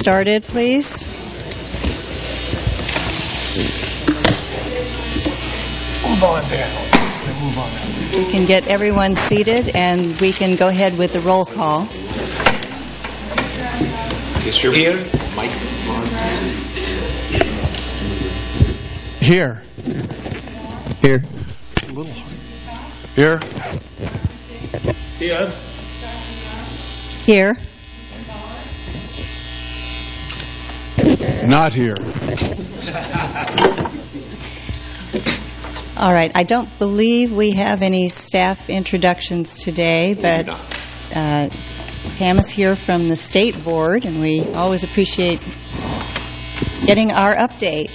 started, please? Move on down. Move on down. We can get everyone seated, and we can go ahead with the roll call. Here. Here. Here. A little here. Here. Here. Not here. All right. I don't believe we have any staff introductions today, but Tam is here from the State Board, and we always appreciate getting our update.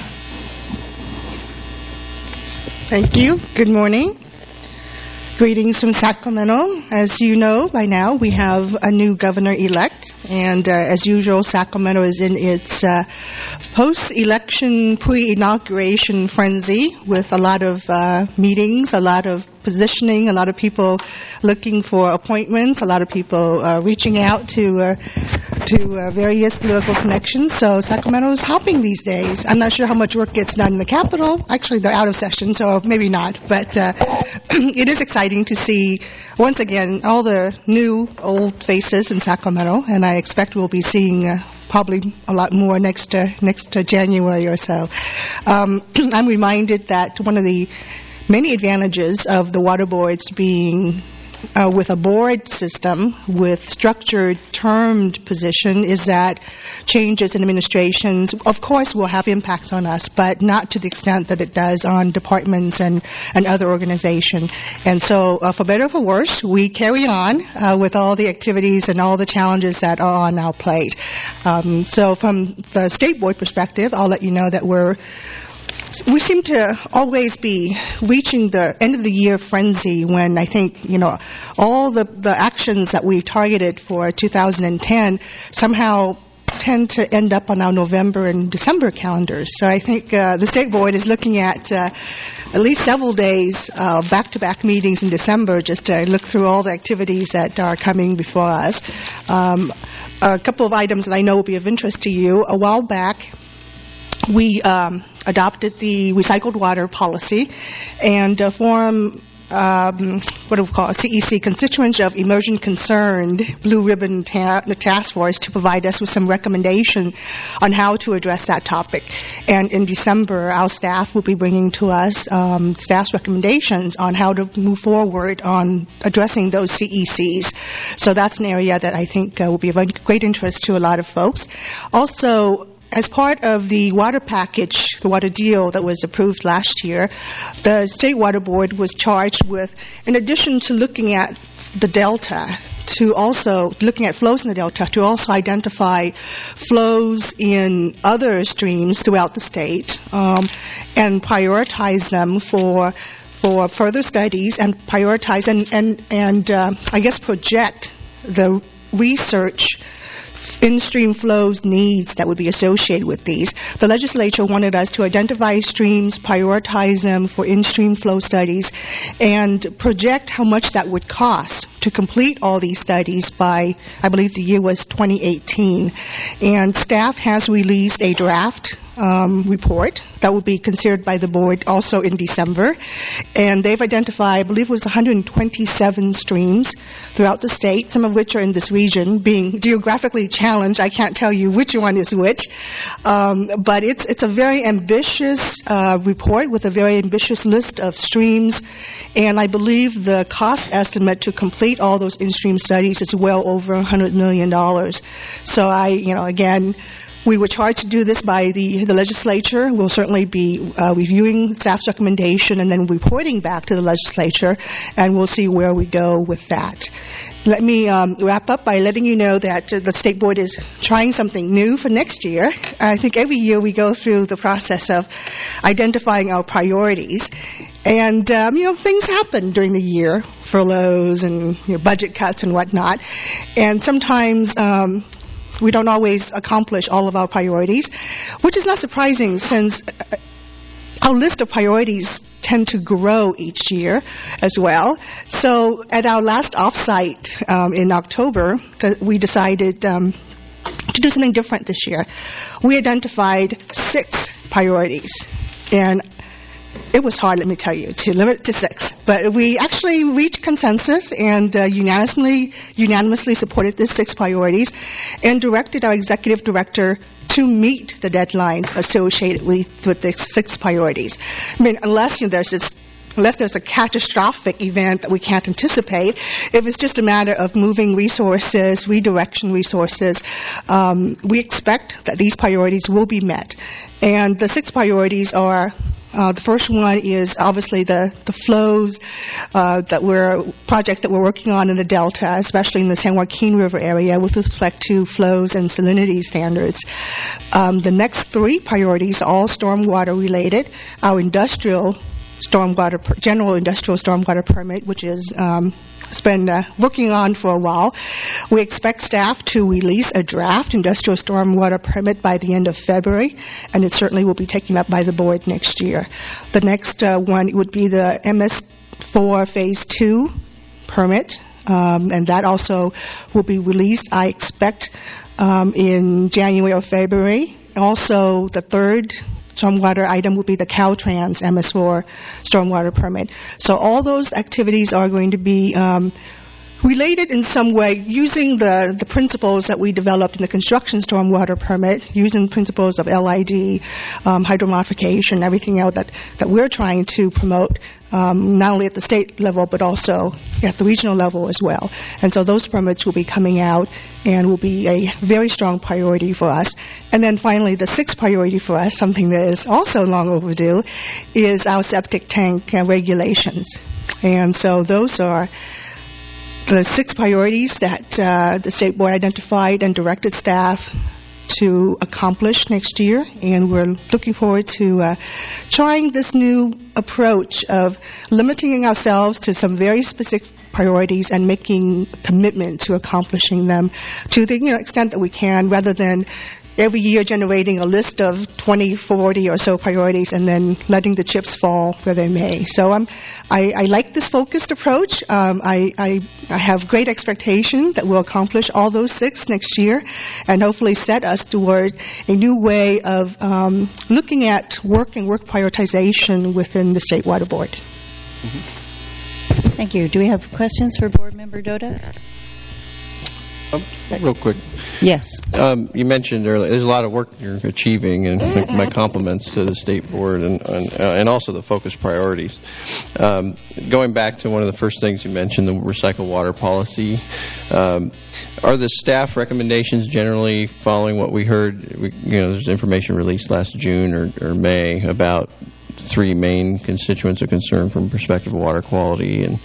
Thank you. Good morning. Greetings from Sacramento. As you know by now, we have a new governor-elect, and as usual, Sacramento is in its post-election, pre-inauguration frenzy with a lot of meetings, a lot of positioning, a lot of people looking for appointments, a lot of people reaching out to various political connections. So Sacramento is hopping these days. I'm not sure how much work gets done in the Capitol. Actually, they're out of session, so maybe not. But it is exciting to see, once again, all the new, old faces in Sacramento, and I expect we'll be seeing probably a lot more next January or so. I'm reminded that one of the many advantages of the water boards being with a board system with structured, termed position is that changes in administrations, of course, will have impacts on us, but not to the extent that it does on departments and other organizations. And so, for better or for worse, we carry on with all the activities and all the challenges that are on our plate. So from the State Board perspective, I'll let you know that we seem to always be reaching the end of the year frenzy when I think, all the actions that we've targeted for 2010 somehow tend to end up on our November and December calendars. So I think the State Board is looking at least several days of back-to-back meetings in December just to look through all the activities that are coming before us. A couple of items that I know will be of interest to you. A while back, we adopted the recycled water policy and formed what do we call a CEC, Constituents of Emerging Concerned, Blue Ribbon Task Force, to provide us with some recommendation on how to address that topic. And in December, our staff will be bringing to us staff's recommendations on how to move forward on addressing those CECs. So that's an area that I think will be of great interest to a lot of folks. Also, as part of the water package, the water deal that was approved last year, the State Water Board was charged with, in addition to looking at the Delta, to also looking at flows in the Delta, to also identify flows in other streams throughout the state and prioritize them for further studies and prioritize and I guess project the research in-stream flows needs that would be associated with these. The legislature wanted us to identify streams, prioritize them for in-stream flow studies, and project how much that would cost to complete all these studies by, I believe the year was 2018. And staff has released a draft report that will be considered by the board also in December. And they've identified, I believe it was 127 streams throughout the state, some of which are in this region. Being geographically challenged, I can't tell you which one is which. But it's a very ambitious report with a very ambitious list of streams. And I believe the cost estimate to complete all those in-stream studies is well over $100 million. So again, we were charged to do this by the legislature. We'll certainly be reviewing staff's recommendation and then reporting back to the legislature, and we'll see where we go with that. Let me wrap up by letting you know that the State Board is trying something new for next year. I think every year we go through the process of identifying our priorities. And, things happen during the year, furloughs and budget cuts and whatnot. And sometimes we don't always accomplish all of our priorities, which is not surprising since our list of priorities tend to grow each year as well. So at our last offsite in October, we decided to do something different this year. We identified 6 priorities, and it was hard, let me tell you, to limit it to 6. But we actually reached consensus and unanimously supported these 6 priorities and directed our executive director to meet the deadlines associated with the 6 priorities. I mean, unless there's a catastrophic event that we can't anticipate, if it's just a matter of moving resources, redirection resources, we expect that these priorities will be met. And the 6 priorities are, the first one is obviously the flows projects that we're working on in the Delta, especially in the San Joaquin River area with respect to flows and salinity standards. The next 3 priorities are all stormwater related. Our general industrial stormwater permit, which is it's been working on for a while. We expect staff to release a draft industrial stormwater permit by the end of February, and it certainly will be taken up by the board next year. The next one would be the MS4 Phase 2 permit, and that also will be released, I expect, in January or February. Also, the third stormwater item would be the Caltrans MS4 stormwater permit. So all those activities are going to be related in some way using the principles that we developed in the construction stormwater permit, using principles of LID, hydromodification, everything else that we're trying to promote, not only at the state level but also at the regional level as well. And so those permits will be coming out and will be a very strong priority for us. And then finally, the 6th priority for us, something that is also long overdue, is our septic tank regulations. And so those are the 6 priorities that the State Board identified and directed staff to accomplish next year, and we're looking forward to trying this new approach of limiting ourselves to some very specific priorities and making commitment to accomplishing them to the extent that we can, rather than every year generating a list of 20, 40 or so priorities and then letting the chips fall where they may. So I like this focused approach. I have great expectation that we'll accomplish all those 6 next year and hopefully set us toward a new way of looking at work and work prioritization within the State Water Board. Thank you. Do we have questions for Board Member Dota? Real quick. Yes. You mentioned earlier there's a lot of work you're achieving, and my compliments to the State Board and also the focused priorities. Going back to one of the first things you mentioned, the recycled water policy, are the staff recommendations generally following what we heard? There's information released last June or May about 3 main constituents of concern from perspective of water quality, and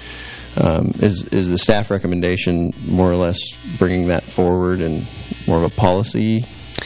is the staff recommendation more or less bringing that forward in more of a policy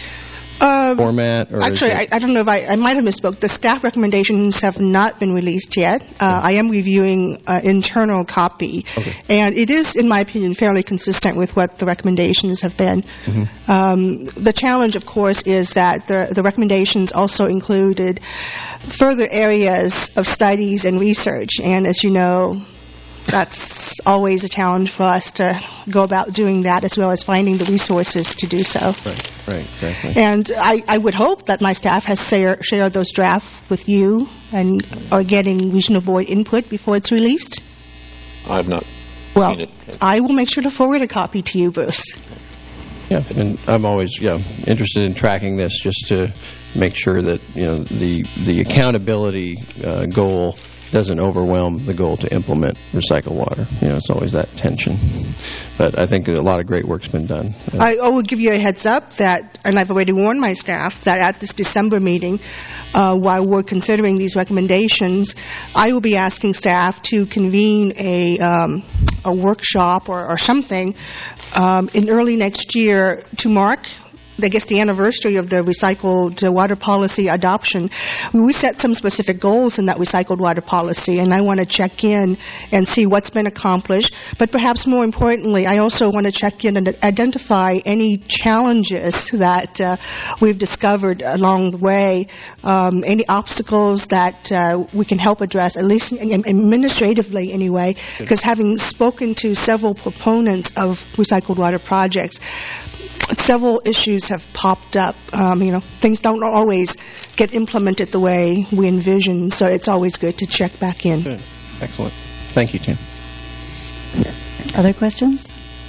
format? Or actually, I don't know if I might have misspoke. The staff recommendations have not been released yet. I am reviewing an internal copy, and it is, in my opinion, fairly consistent with what the recommendations have been. The challenge, of course, is that the recommendations also included further areas of studies and research, and as you know, that's always a challenge for us to go about doing that, as well as finding the resources to do so. Right, exactly. And I would hope that my staff has shared those drafts with you and are getting regional board input before it's released. I have not seen it. I will make sure to forward a copy to you, Bruce. Yeah, and I'm always interested in tracking this just to make sure that the accountability goal doesn't overwhelm the goal to implement recycled water. It's always that tension. But I think a lot of great work's been done. I will give you a heads up that, and I've already warned my staff, that at this December meeting, while we're considering these recommendations, I will be asking staff to convene a workshop or something in early next year to mark, I guess, the anniversary of the recycled water policy adoption. We set some specific goals in that recycled water policy, and I want to check in and see what's been accomplished. But perhaps more importantly, I also want to check in and identify any challenges that we've discovered along the way, any obstacles that we can help address, at least administratively anyway, because having spoken to several proponents of recycled water projects, several issues have popped up. Things don't always get implemented the way we envision, so it's always good to check back in. Good. Excellent. Thank you, Tim. Other questions?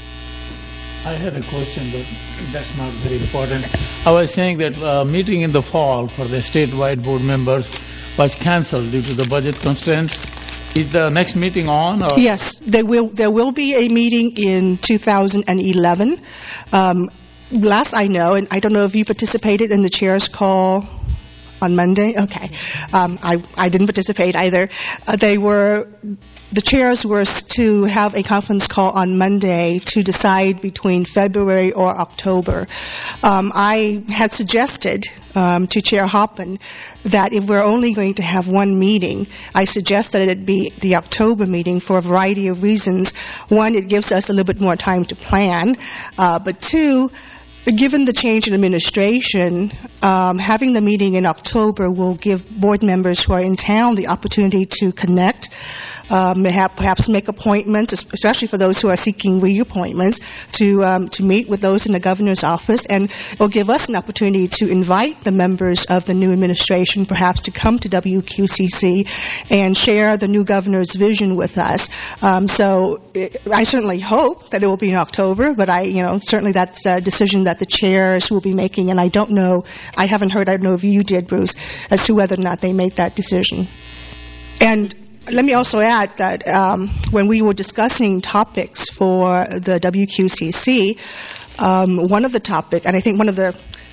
I had a question, but that's not very important. I was saying that meeting in the fall for the statewide board members was canceled due to the budget constraints. Is the next meeting on? Or? Yes, there will be a meeting in 2011. Last I know, and I don't know if you participated in the chair's call on Monday. Okay, I didn't participate either. The chairs were to have a conference call on Monday to decide between February or October. I had suggested to Chair Hoppen that if we're only going to have one meeting, I suggest that it be the October meeting for a variety of reasons. One, it gives us a little bit more time to plan, but two, given the change in administration, having the meeting in October will give board members who are in town the opportunity to connect, perhaps make appointments, especially for those who are seeking reappointments, to meet with those in the governor's office, and it will give us an opportunity to invite the members of the new administration perhaps to come to WQCC and share the new governor's vision with us. So I certainly hope that it will be in October, but certainly that's a decision that the chairs will be making, and I don't know, I haven't heard, I don't know if you did, Bruce, as to whether or not they made that decision. And let me also add that when we were discussing topics for the WQCC, one of the topics, and I think one of the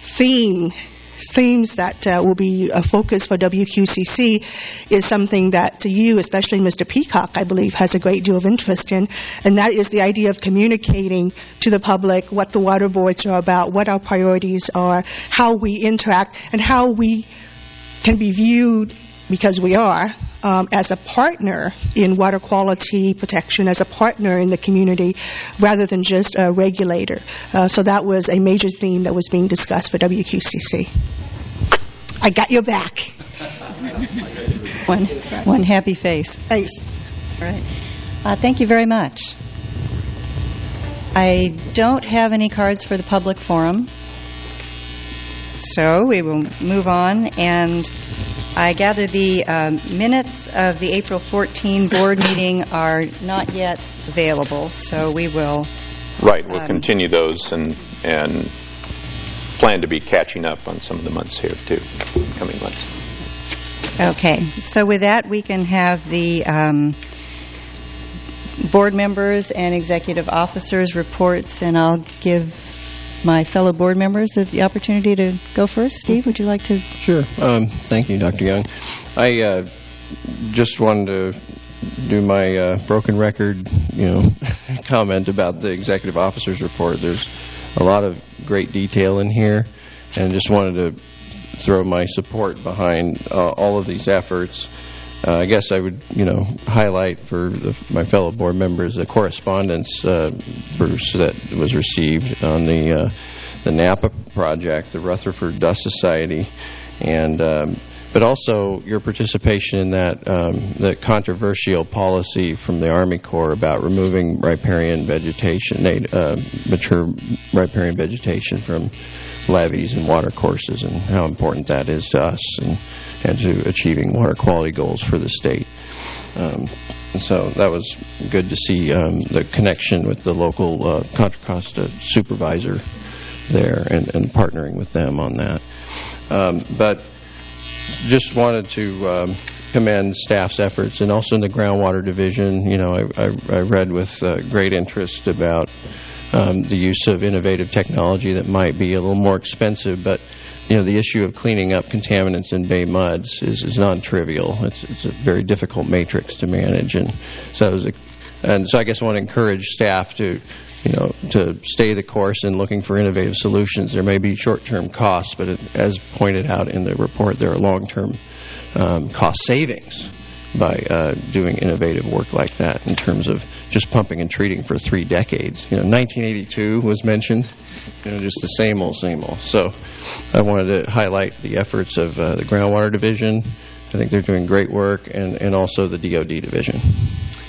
themes that will be a focus for WQCC is something that you, especially Mr. Peacock, I believe, has a great deal of interest in, and that is the idea of communicating to the public what the water boards are about, what our priorities are, how we interact, and how we can be viewed, because we are, as a partner in water quality protection, as a partner in the community, rather than just a regulator. So that was a major theme that was being discussed for WQCC. I got your back. One happy face. Thanks. All right. Thank you very much. I don't have any cards for the public forum, so we will move on. And I gather the minutes of the April 14 board meeting are not yet available, so we will... Right, we'll continue those and plan to be catching up on some of the months here, too, coming months. Okay, so with that, we can have the board members and executive officers' reports, and I'll give my fellow board members the opportunity to go first. Steve, would you like to? Sure. Thank you, Dr. Young. I just wanted to do my broken record, comment about the executive officer's report. There's a lot of great detail in here, and just wanted to throw my support behind all of these efforts. I guess I would, highlight for my fellow board members the correspondence, Bruce, that was received on the Napa project, the Rutherford Dust Society, and but also your participation in that controversial policy from the Army Corps about removing riparian vegetation, mature riparian vegetation from levees and water courses, and how important that is to us and to achieving water quality goals for the state. So that was good to see the connection with the local Contra Costa supervisor there and partnering with them on that. But just wanted to commend staff's efforts, and also in the groundwater division. I read with great interest about the use of innovative technology that might be a little more expensive, but the issue of cleaning up contaminants in bay muds is non-trivial. It's a very difficult matrix to manage, and so I guess I want to encourage staff to stay the course in looking for innovative solutions. There may be short-term costs, but as pointed out in the report, there are long-term cost savings by doing innovative work like that in terms of just pumping and treating for 3 decades. 1982 was mentioned, just the same old. So I wanted to highlight the efforts of the groundwater division. I think they're doing great work, and also the DOD division.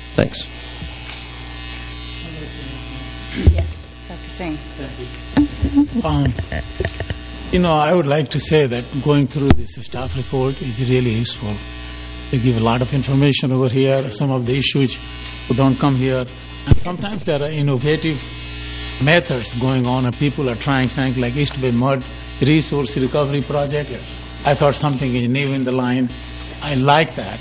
Thanks. Yes, Dr. Singh. Thank you. I would like to say that going through this staff report is really useful. They give a lot of information over here, some of the issues who don't come here. And sometimes there are innovative methods going on, and people are trying something like East Bay Mud Resource Recovery Project. Yes. I thought something is new in the line. I like that.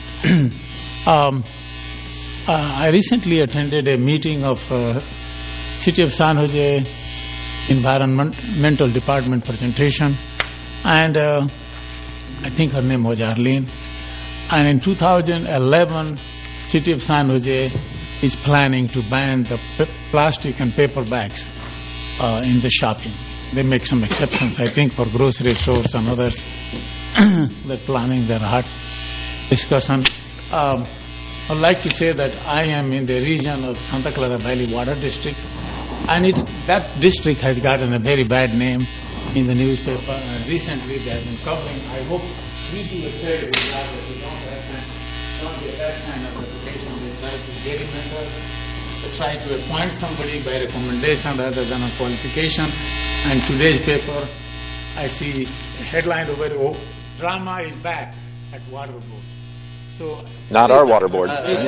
I recently attended a meeting of City of San Jose Environmental Department presentation, and I think her name was Arlene. And in 2011, City of San Jose is planning to ban the plastic and paper bags in the shopping. They make some exceptions, I think, for grocery stores and others. They're planning their hot discussion. I'd like to say that I am in the region of Santa Clara Valley Water District, and that district has gotten a very bad name in the newspaper. Recently, they have been covering. I hope we do a fair job that we don't get that kind of reputation. They try to gerrymander. They try to appoint somebody by recommendation rather than a qualification. And today's paper, I see a headline over there, "Oh, drama is back at water board." So not our water board. Somebody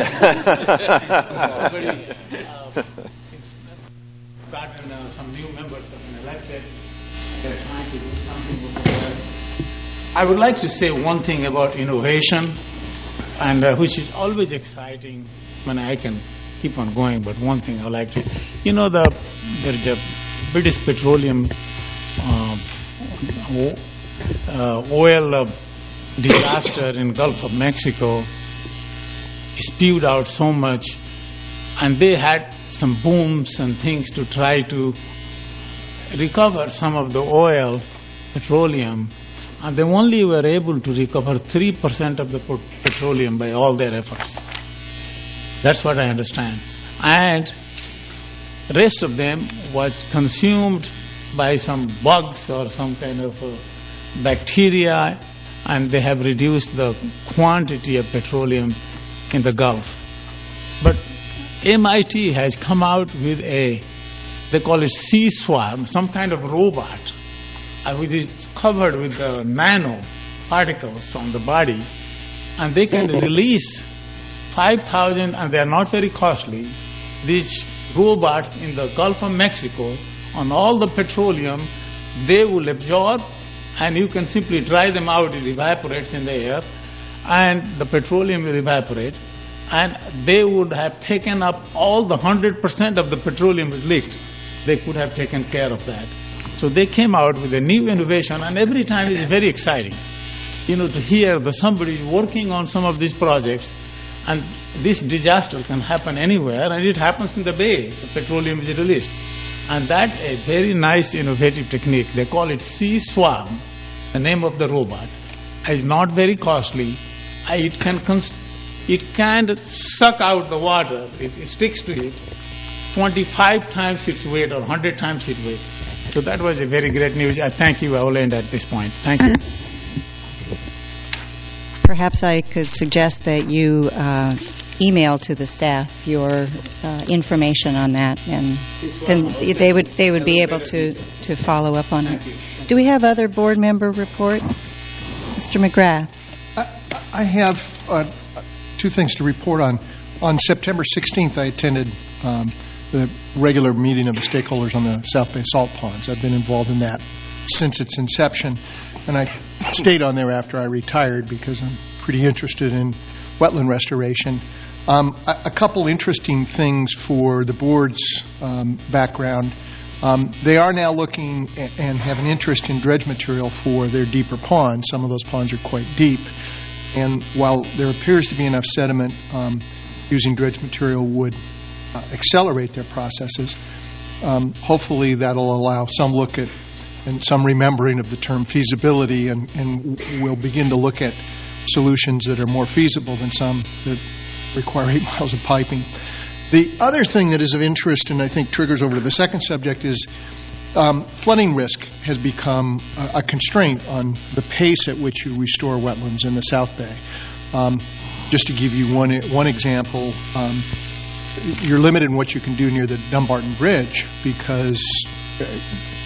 gotten some new members have been elected. They're trying to do something over there. I would like to say one thing about innovation, and which is always exciting when I can keep on going. But one thing I like to, there's a British Petroleum oil disaster in Gulf of Mexico spewed out so much, and they had some booms and things to try to recover some of the oil, petroleum, and they only were able to recover 3% of the petroleum by all their efforts. That's what I understand. And the rest of them was consumed by some bugs or some kind of bacteria, and they have reduced the quantity of petroleum in the Gulf. But MIT has come out with they call it sea swarm, some kind of robot, which is covered with nano particles on the body, and they can release 5,000, and they are not very costly, these robots in the Gulf of Mexico on all the petroleum. They will absorb, and you can simply dry them out. It evaporates in the air, and the petroleum will evaporate, and they would have taken up all the 100% of the petroleum was leaked. They could have taken care of that. So they came out with a new innovation, and every time it's very exciting, to hear that somebody is working on some of these projects, and this disaster can happen anywhere, and it happens in the Bay. The petroleum is released. And that's a very nice innovative technique. They call it Sea Swarm, the name of the robot. It's not very costly. It can suck out the water. It sticks to it 25 times its weight or 100 times its weight. So that was a very great news. I thank you. I will end at this point. Thank you. Perhaps I could suggest that you email to the staff your information on that, and then they would be able to follow up on it. Do we have other board member reports? Mr. McGrath. I have two things to report on. On September 16th, I attended the regular meeting of the stakeholders on the South Bay Salt Ponds. I've been involved in that since its inception, and I stayed on there after I retired because I'm pretty interested in wetland restoration. A couple interesting things for the board's background. They are now looking and have an interest in dredge material for their deeper ponds. Some of those ponds are quite deep. And while there appears to be enough sediment, using dredge material would accelerate their processes. Hopefully that'll allow some look at and some remembering of the term feasibility, and we'll begin to look at solutions that are more feasible than some that require 8 miles of piping. The other thing that is of interest, and I think triggers over to the second subject, is flooding risk has become a constraint on the pace at which you restore wetlands in the South Bay. Just to give you one example, you're limited in what you can do near the Dumbarton Bridge because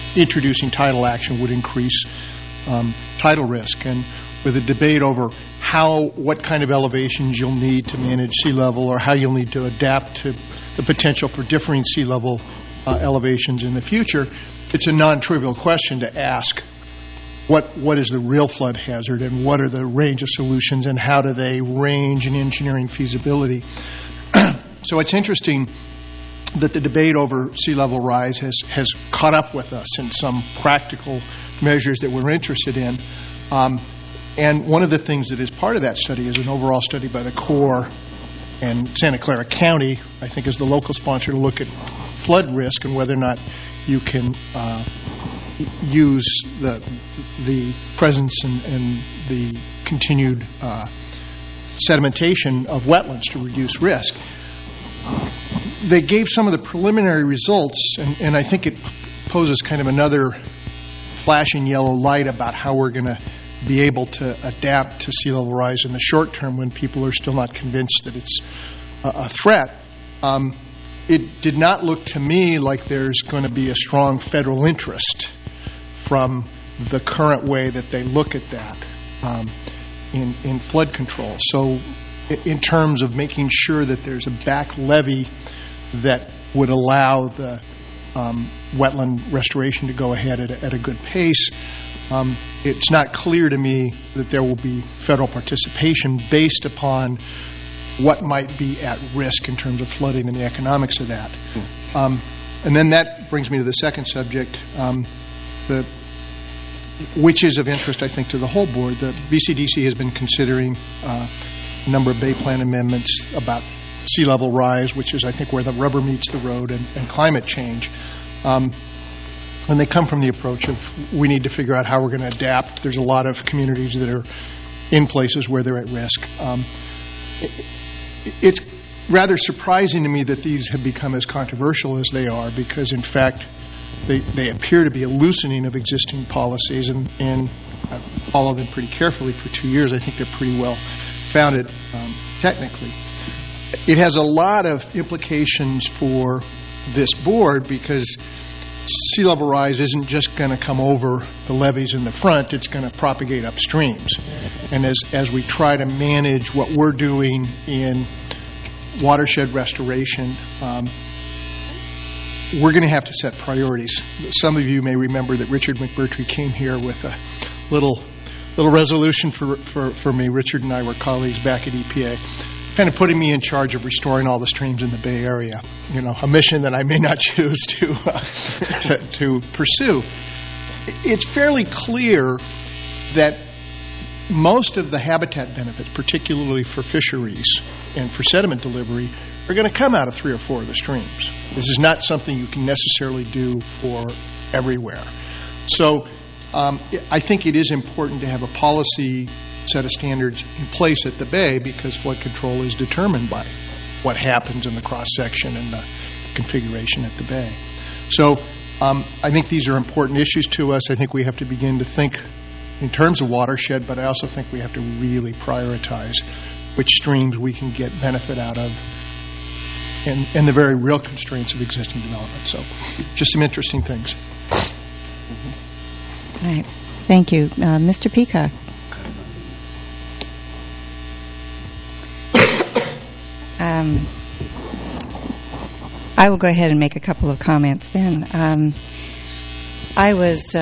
introducing tidal action would increase tidal risk. And with a debate over what kind of elevations you'll need to manage sea level, or how you'll need to adapt to the potential for differing sea level elevations in the future, it's a non-trivial question to ask what is the real flood hazard, and what are the range of solutions, and how do they range in engineering feasibility. So it's interesting that the debate over sea level rise has caught up with us in some practical measures that we're interested in. And one of the things that is part of that study is an overall study by the Corps and Santa Clara County, I think, is the local sponsor, to look at flood risk and whether or not you can use the presence and the continued sedimentation of wetlands to reduce risk. They gave some of the preliminary results, and I think it poses kind of another flashing yellow light about how we're going to be able to adapt to sea level rise in the short term when people are still not convinced that it's a threat. It did not look to me like there's going to be a strong federal interest from the current way that they look at that in flood control. So in terms of making sure that there's a back levee that would allow the wetland restoration to go ahead at a good pace, it's not clear to me that there will be federal participation based upon what might be at risk in terms of flooding and the economics of that. And then that brings me to the second subject, which is of interest, I think, to the whole board. The BCDC has been considering a number of Bay Plan amendments about sea level rise, which is, I think, where the rubber meets the road, and climate change. And they come from the approach of we need to figure out how we're going to adapt. There's a lot of communities that are in places where they're at risk. It's rather surprising to me that these have become as controversial as they are, because, in fact, they appear to be a loosening of existing policies, and I've followed them pretty carefully for 2 years. I think they're pretty well founded technically. It has a lot of implications for this board, because sea level rise isn't just going to come over the levees in the front, it's going to propagate upstreams. And as we try to manage what we're doing in watershed restoration, we're going to have to set priorities. Some of you may remember that Richard McMurtry came here with a little resolution for me. Richard and I were colleagues back at EPA, kind of putting me in charge of restoring all the streams in the Bay Area, a mission that I may not choose to pursue. It's fairly clear that most of the habitat benefits, particularly for fisheries and for sediment delivery, are going to come out of 3 or 4 of the streams. This is not something you can necessarily do for everywhere. So I think it is important to have a policy set of standards in place at the Bay, because flood control is determined by what happens in the cross-section and the configuration at the Bay. So I think these are important issues to us. I think we have to begin to think in terms of watershed, but I also think we have to really prioritize which streams we can get benefit out of and the very real constraints of existing development. So just some interesting things. All right. Thank you. Mr. Peacock. I will go ahead and make a couple of comments then. I was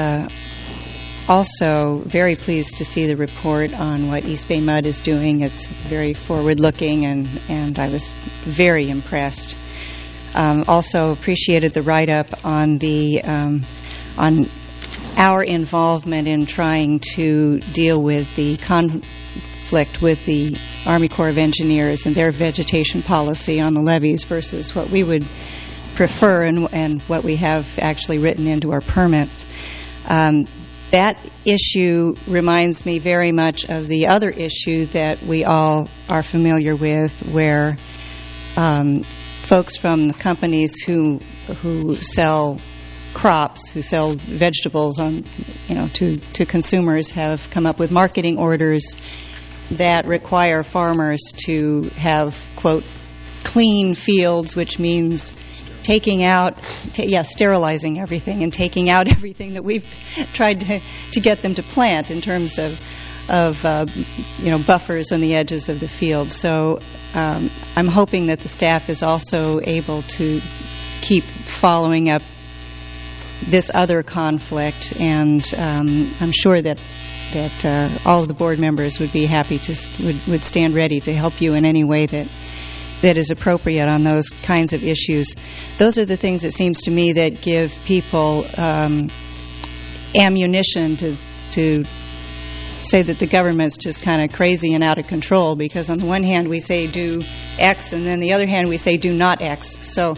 also very pleased to see the report on what East Bay Mud is doing. It's very forward-looking, and I was very impressed. Also appreciated the write-up on the on our involvement in trying to deal with the conflict with the Army Corps of Engineers and their vegetation policy on the levees versus what we would prefer and what we have actually written into our permits. That issue reminds me very much of the other issue that we all are familiar with, where folks from the companies who sell crops, who sell vegetables on, to consumers, have come up with marketing orders that require farmers to have, quote, clean fields, which means taking out, sterilizing everything and taking out everything that we've tried to get them to plant in terms of buffers on the edges of the field. So I'm hoping that the staff is also able to keep following up this other conflict, and I'm sure that all of the board members would be happy would stand ready to help you in any way that is appropriate on those kinds of issues. Those are the things, it seems to me, that give people ammunition to say that the government's just kind of crazy and out of control, because on the one hand we say do X, and then the other hand we say do not X. So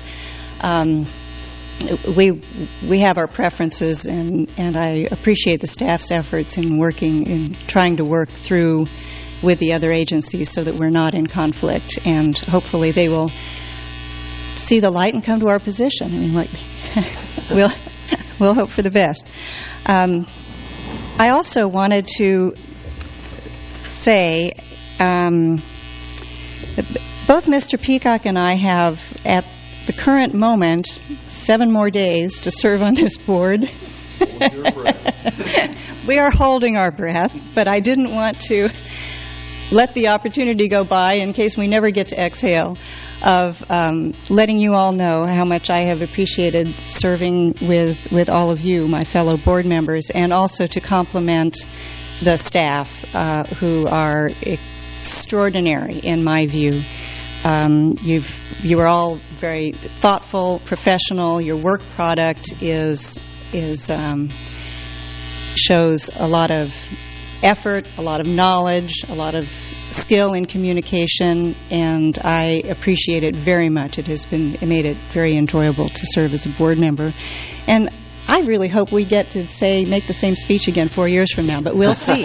we have our preferences, and I appreciate the staff's efforts in trying to work through with the other agencies so that we're not in conflict, and hopefully they will see the light and come to our position. I mean, we'll hope for the best. I also wanted to say that both Mr. Peacock and I have, at the current moment, 7 more days to serve on this board. Hold your breath. We are holding our breath, but I didn't want to let the opportunity go by, in case we never get to exhale, of letting you all know how much I have appreciated serving with all of you, my fellow board members, and also to compliment the staff who are extraordinary in my view. You are all very thoughtful, professional. Your work product shows a lot of effort, a lot of knowledge, a lot of skill in communication, and I appreciate it very much. It made it very enjoyable to serve as a board member, and I really hope we get to make the same speech again 4 years from now, but we'll see.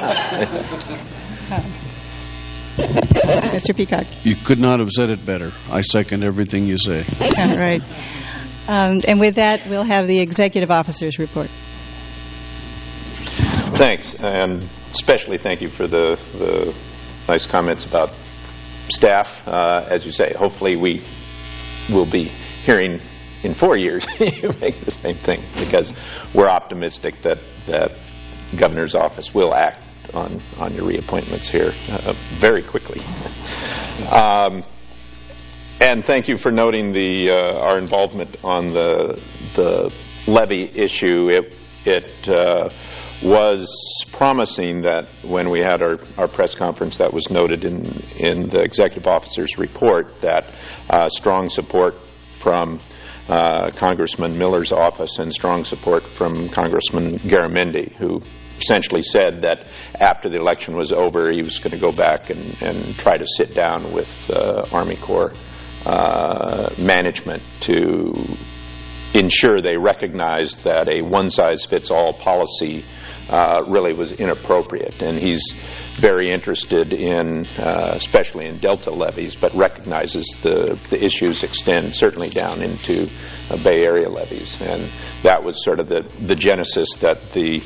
Mr. Peacock. You could not have said it better. I second everything you say. All right. And with that, we'll have the executive officer's report. Thanks, and especially thank you for the nice comments about staff. As you say, hopefully we will be hearing in 4 years you make the same thing, because we're optimistic that the governor's office will act on your reappointments here very quickly. And thank you for noting our involvement on the levy issue. It was promising that when we had our press conference, that was noted in the executive officer's report, that strong support from Congressman Miller's office and strong support from Congressman Garamendi, who essentially said that after the election was over, he was going to go back and try to sit down with Army Corps management to ensure they recognized that a one-size-fits-all policy really was inappropriate. And he's very interested in, especially in Delta levies, but recognizes the issues extend certainly down into Bay Area levies. And that was sort of the genesis that the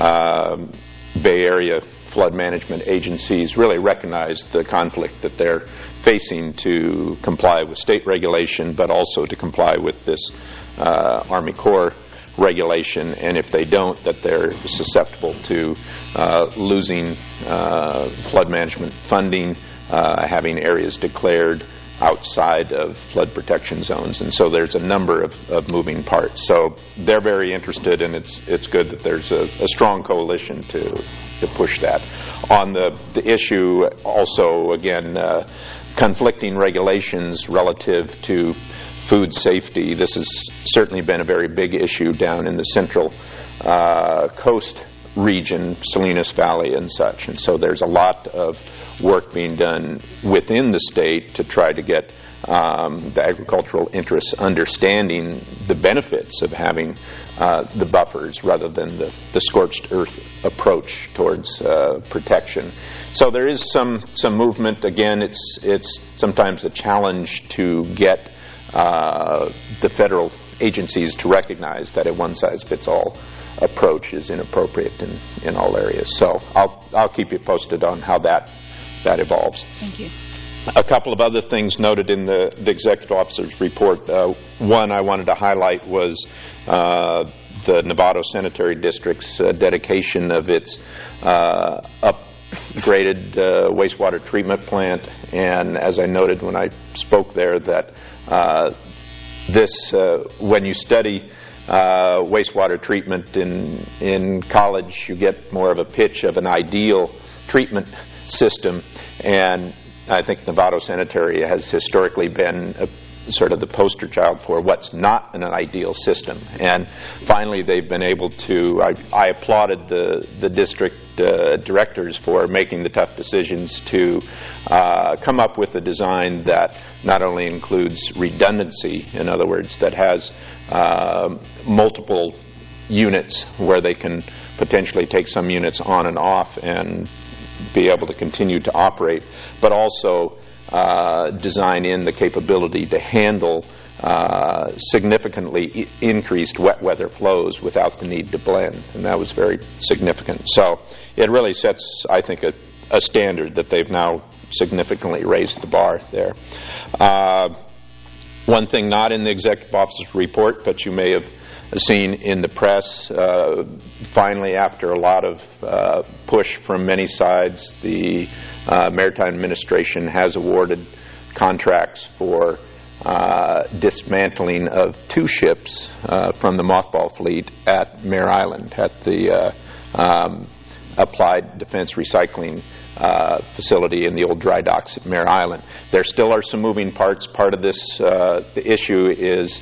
Bay Area flood management agencies really recognize the conflict that they're facing to comply with state regulation, but also to comply with this Army Corps regulation, and if they don't, that they're susceptible to losing flood management funding, having areas declared outside of flood protection zones, and so there's a number of moving parts. So they're very interested, and it's good that there's a strong coalition to push that. On the issue also, again, conflicting regulations relative to food safety. This has certainly been a very big issue down in the central coast region, Salinas Valley and such. And so there's a lot of work being done within the state to try to get the agricultural interests understanding the benefits of having the buffers rather than the scorched earth approach towards protection. So there is some movement. Again, it's sometimes a challenge to get the federal agencies to recognize that a one-size-fits-all approach is inappropriate in all areas. So I'll keep you posted on how that evolves. Thank you. A couple of other things noted in the executive officer's report. One I wanted to highlight was the Novato Sanitary District's dedication of its upgraded wastewater treatment plant. And as I noted when I spoke there, that when you study wastewater treatment in college, you get more of a pitch of an ideal treatment system, and I think Novato Sanitary has historically been sort of the poster child for what's not an ideal system. And finally, they've been able to, I applauded the district directors for making the tough decisions to come up with a design that not only includes redundancy, in other words, that has multiple units where they can potentially take some units on and off and be able to continue to operate, but also design in the capability to handle significantly increased wet weather flows without the need to blend, and that was very significant. So it really sets, I think, a standard that they've now significantly raised the bar there. One thing not in the executive officer's report, but you may have seen in the press, finally, after a lot of push from many sides, the Maritime Administration has awarded contracts for dismantling of 2 ships from the mothball fleet at Mare Island, at the Applied Defense Recycling facility in the old dry docks at Mare Island. There still are some moving parts. Part of this, the issue is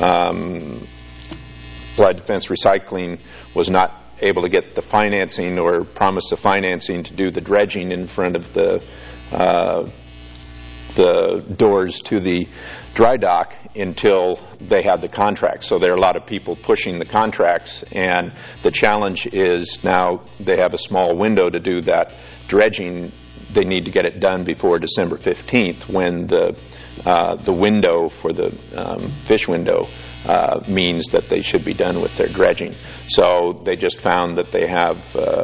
Applied Defense Recycling was not able to get the financing or promise the financing to do the dredging in front of the doors to the dry dock until they had the contracts. So there are a lot of people pushing the contracts, and the challenge is now they have a small window to do that dredging. They need to get it done before December 15th, when the window for the fish window means that they should be done with their dredging. So they just found that they have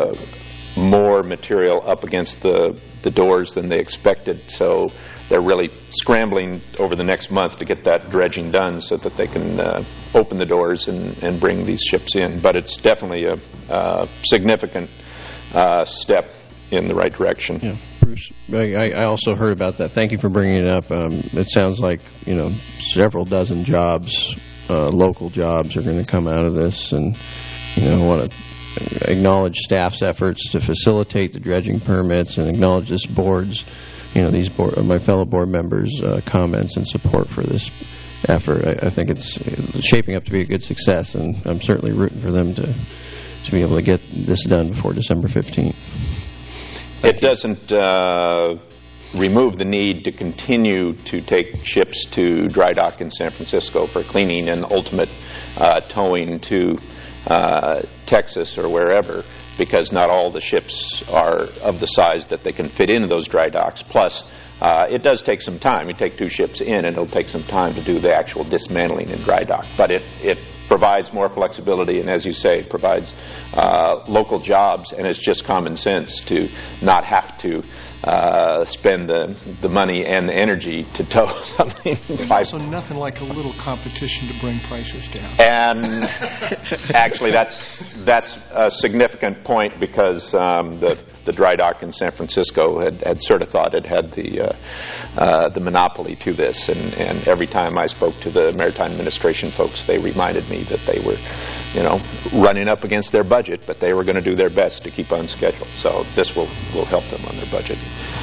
more material up against the doors than they expected, so they're really scrambling over the next month to get that dredging done so that they can open the doors and bring these ships in. But it's definitely a significant step in the right direction. Yeah, Bruce, I also heard about that. Thank you for bringing it up. It sounds like, several dozen jobs, local jobs, are going to come out of this, and I want to acknowledge staff's efforts to facilitate the dredging permits, and acknowledge this board's, my fellow board members' comments and support for this effort. I think it's shaping up to be a good success, and I'm certainly rooting for them to be able to get this done before December 15th. It doesn't remove the need to continue to take ships to dry dock in San Francisco for cleaning and ultimate towing to Texas or wherever, because not all the ships are of the size that they can fit into those dry docks. Plus, it does take some time. You take 2 ships in, and it'll take some time to do the actual dismantling in dry dock. But it provides more flexibility, and as you say, it provides local jobs, and it's just common sense to not have to spend the money and the energy to tow something. So nothing like a little competition to bring prices down. And actually, that's a significant point, because the dry dock in San Francisco had sort of thought it had the monopoly to this, and every time I spoke to the Maritime Administration folks, they reminded me that they were, running up against their budget, but they were going to do their best to keep on schedule. So this will help them on their budget.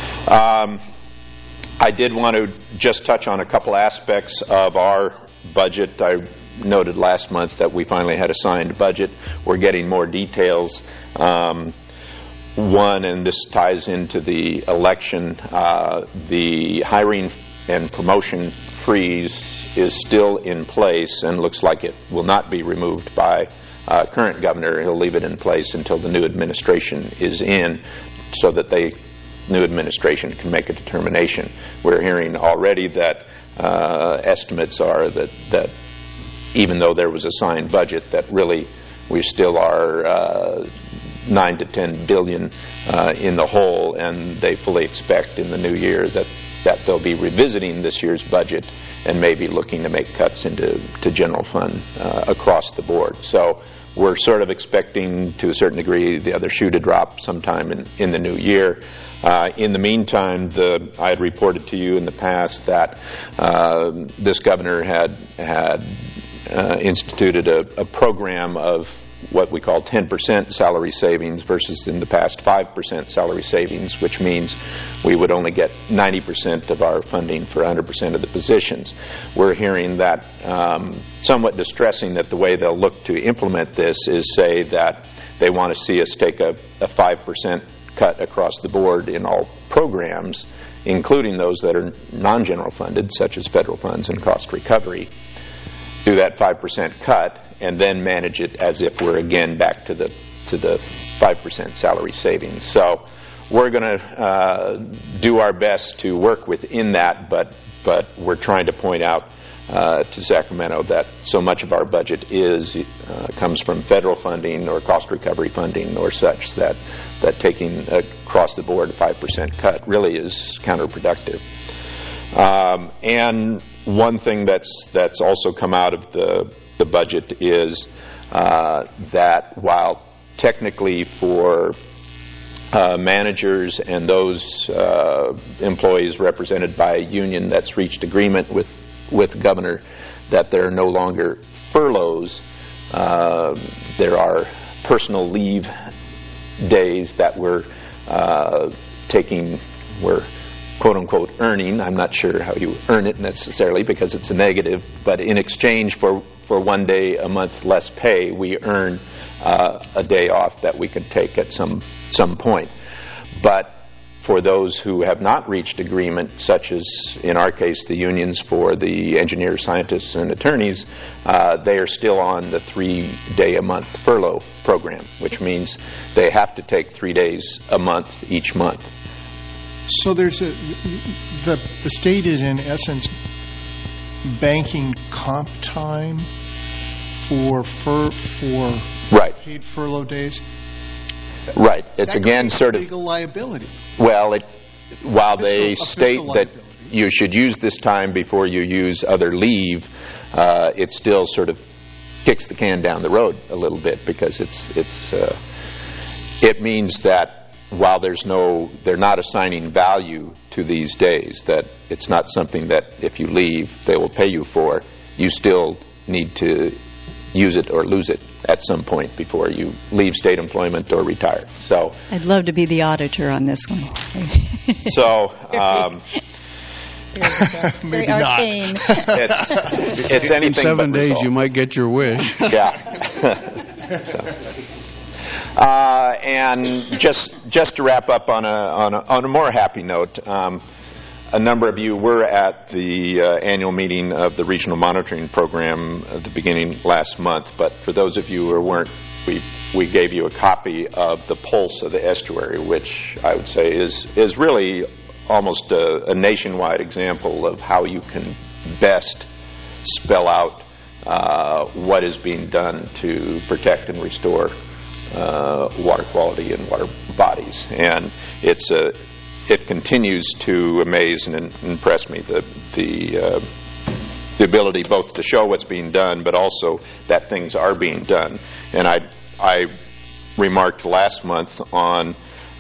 I did want to just touch on a couple aspects of our budget. I noted last month that we finally had a signed budget. We're getting more details. One, and this ties into the election, the hiring and promotion freeze is still in place and looks like it will not be removed by current governor. He'll leave it in place until the new administration is in, so that the new administration can make a determination. We're hearing already that estimates are that even though there was a signed budget, that really we still are 9 to 10 billion in the hole, and they fully expect in the new year that that they'll be revisiting this year's budget and maybe looking to make cuts into general fund across the board. So we're sort of expecting, to a certain degree, the other shoe to drop sometime in the new year. In the meantime, I had reported to you in the past that this governor had instituted a program of what we call 10% salary savings versus in the past 5% salary savings, which means we would only get 90% of our funding for 100% of the positions. We're hearing that somewhat distressing that the way they'll look to implement this is say that they want to see us take a 5% cut across the board in all programs, including those that are non-general funded, such as federal funds and cost recovery, do that 5% cut, and then manage it as if we're again back to the 5% salary savings. So we're going to do our best to work within that, but we're trying to point out to Sacramento that so much of our budget comes from federal funding or cost recovery funding or such that taking across the board a 5% cut really is counterproductive. And one thing that's also come out of the budget is that while technically for managers and those employees represented by a union that's reached agreement with governor that there are no longer furloughs, there are personal leave days that we're quote-unquote earning. I'm not sure how you earn it necessarily because it's a negative, but in exchange for 1 day a month less pay, we earn a day off that we could take at some point. But for those who have not reached agreement, such as in our case the unions for the engineers, scientists, and attorneys, they are still on the 3-day-a-month furlough program, which means they have to take 3 days a month each month. So there's the state is in essence banking comp time for right. paid furlough days. Right. It's that again sort of legal liability. Well, while they state that you should use this time before you use other leave, it still sort of kicks the can down the road a little bit because it means that while they're not assigning value to these days, that it's not something that if you leave they will pay you for. You still need to use it or lose it at some point before you leave state employment or retire. So I'd love to be the auditor on this one. So maybe not. It's anything in 7 but days resolve. you might get your wish. Yeah. And just to wrap up on a more happy note, a number of you were at the annual meeting of the Regional Monitoring Program at the beginning last month, but for those of you who weren't, we gave you a copy of the Pulse of the Estuary, which I would say is really almost a nationwide example of how you can best spell out what is being done to protect and restore water quality and water bodies. And it continues to amaze and impress me, the ability both to show what's being done, but also that things are being done. And I remarked last month on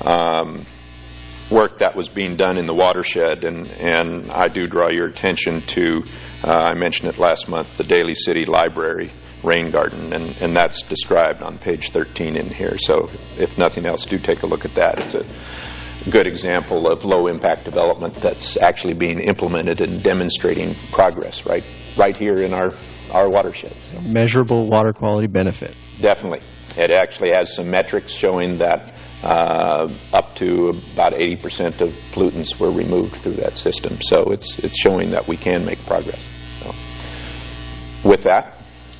work that was being done in the watershed, and I do draw your attention to, I mentioned it last month, the Daly City Library rain garden, and that's described on page 13 in here. So if nothing else, do take a look at that. It's a good example of low-impact development that's actually being implemented and demonstrating progress right here in our watershed. So. Measurable water quality benefit. Definitely. It actually has some metrics showing that up to about 80% of pollutants were removed through that system. So it's showing that we can make progress. So, with that.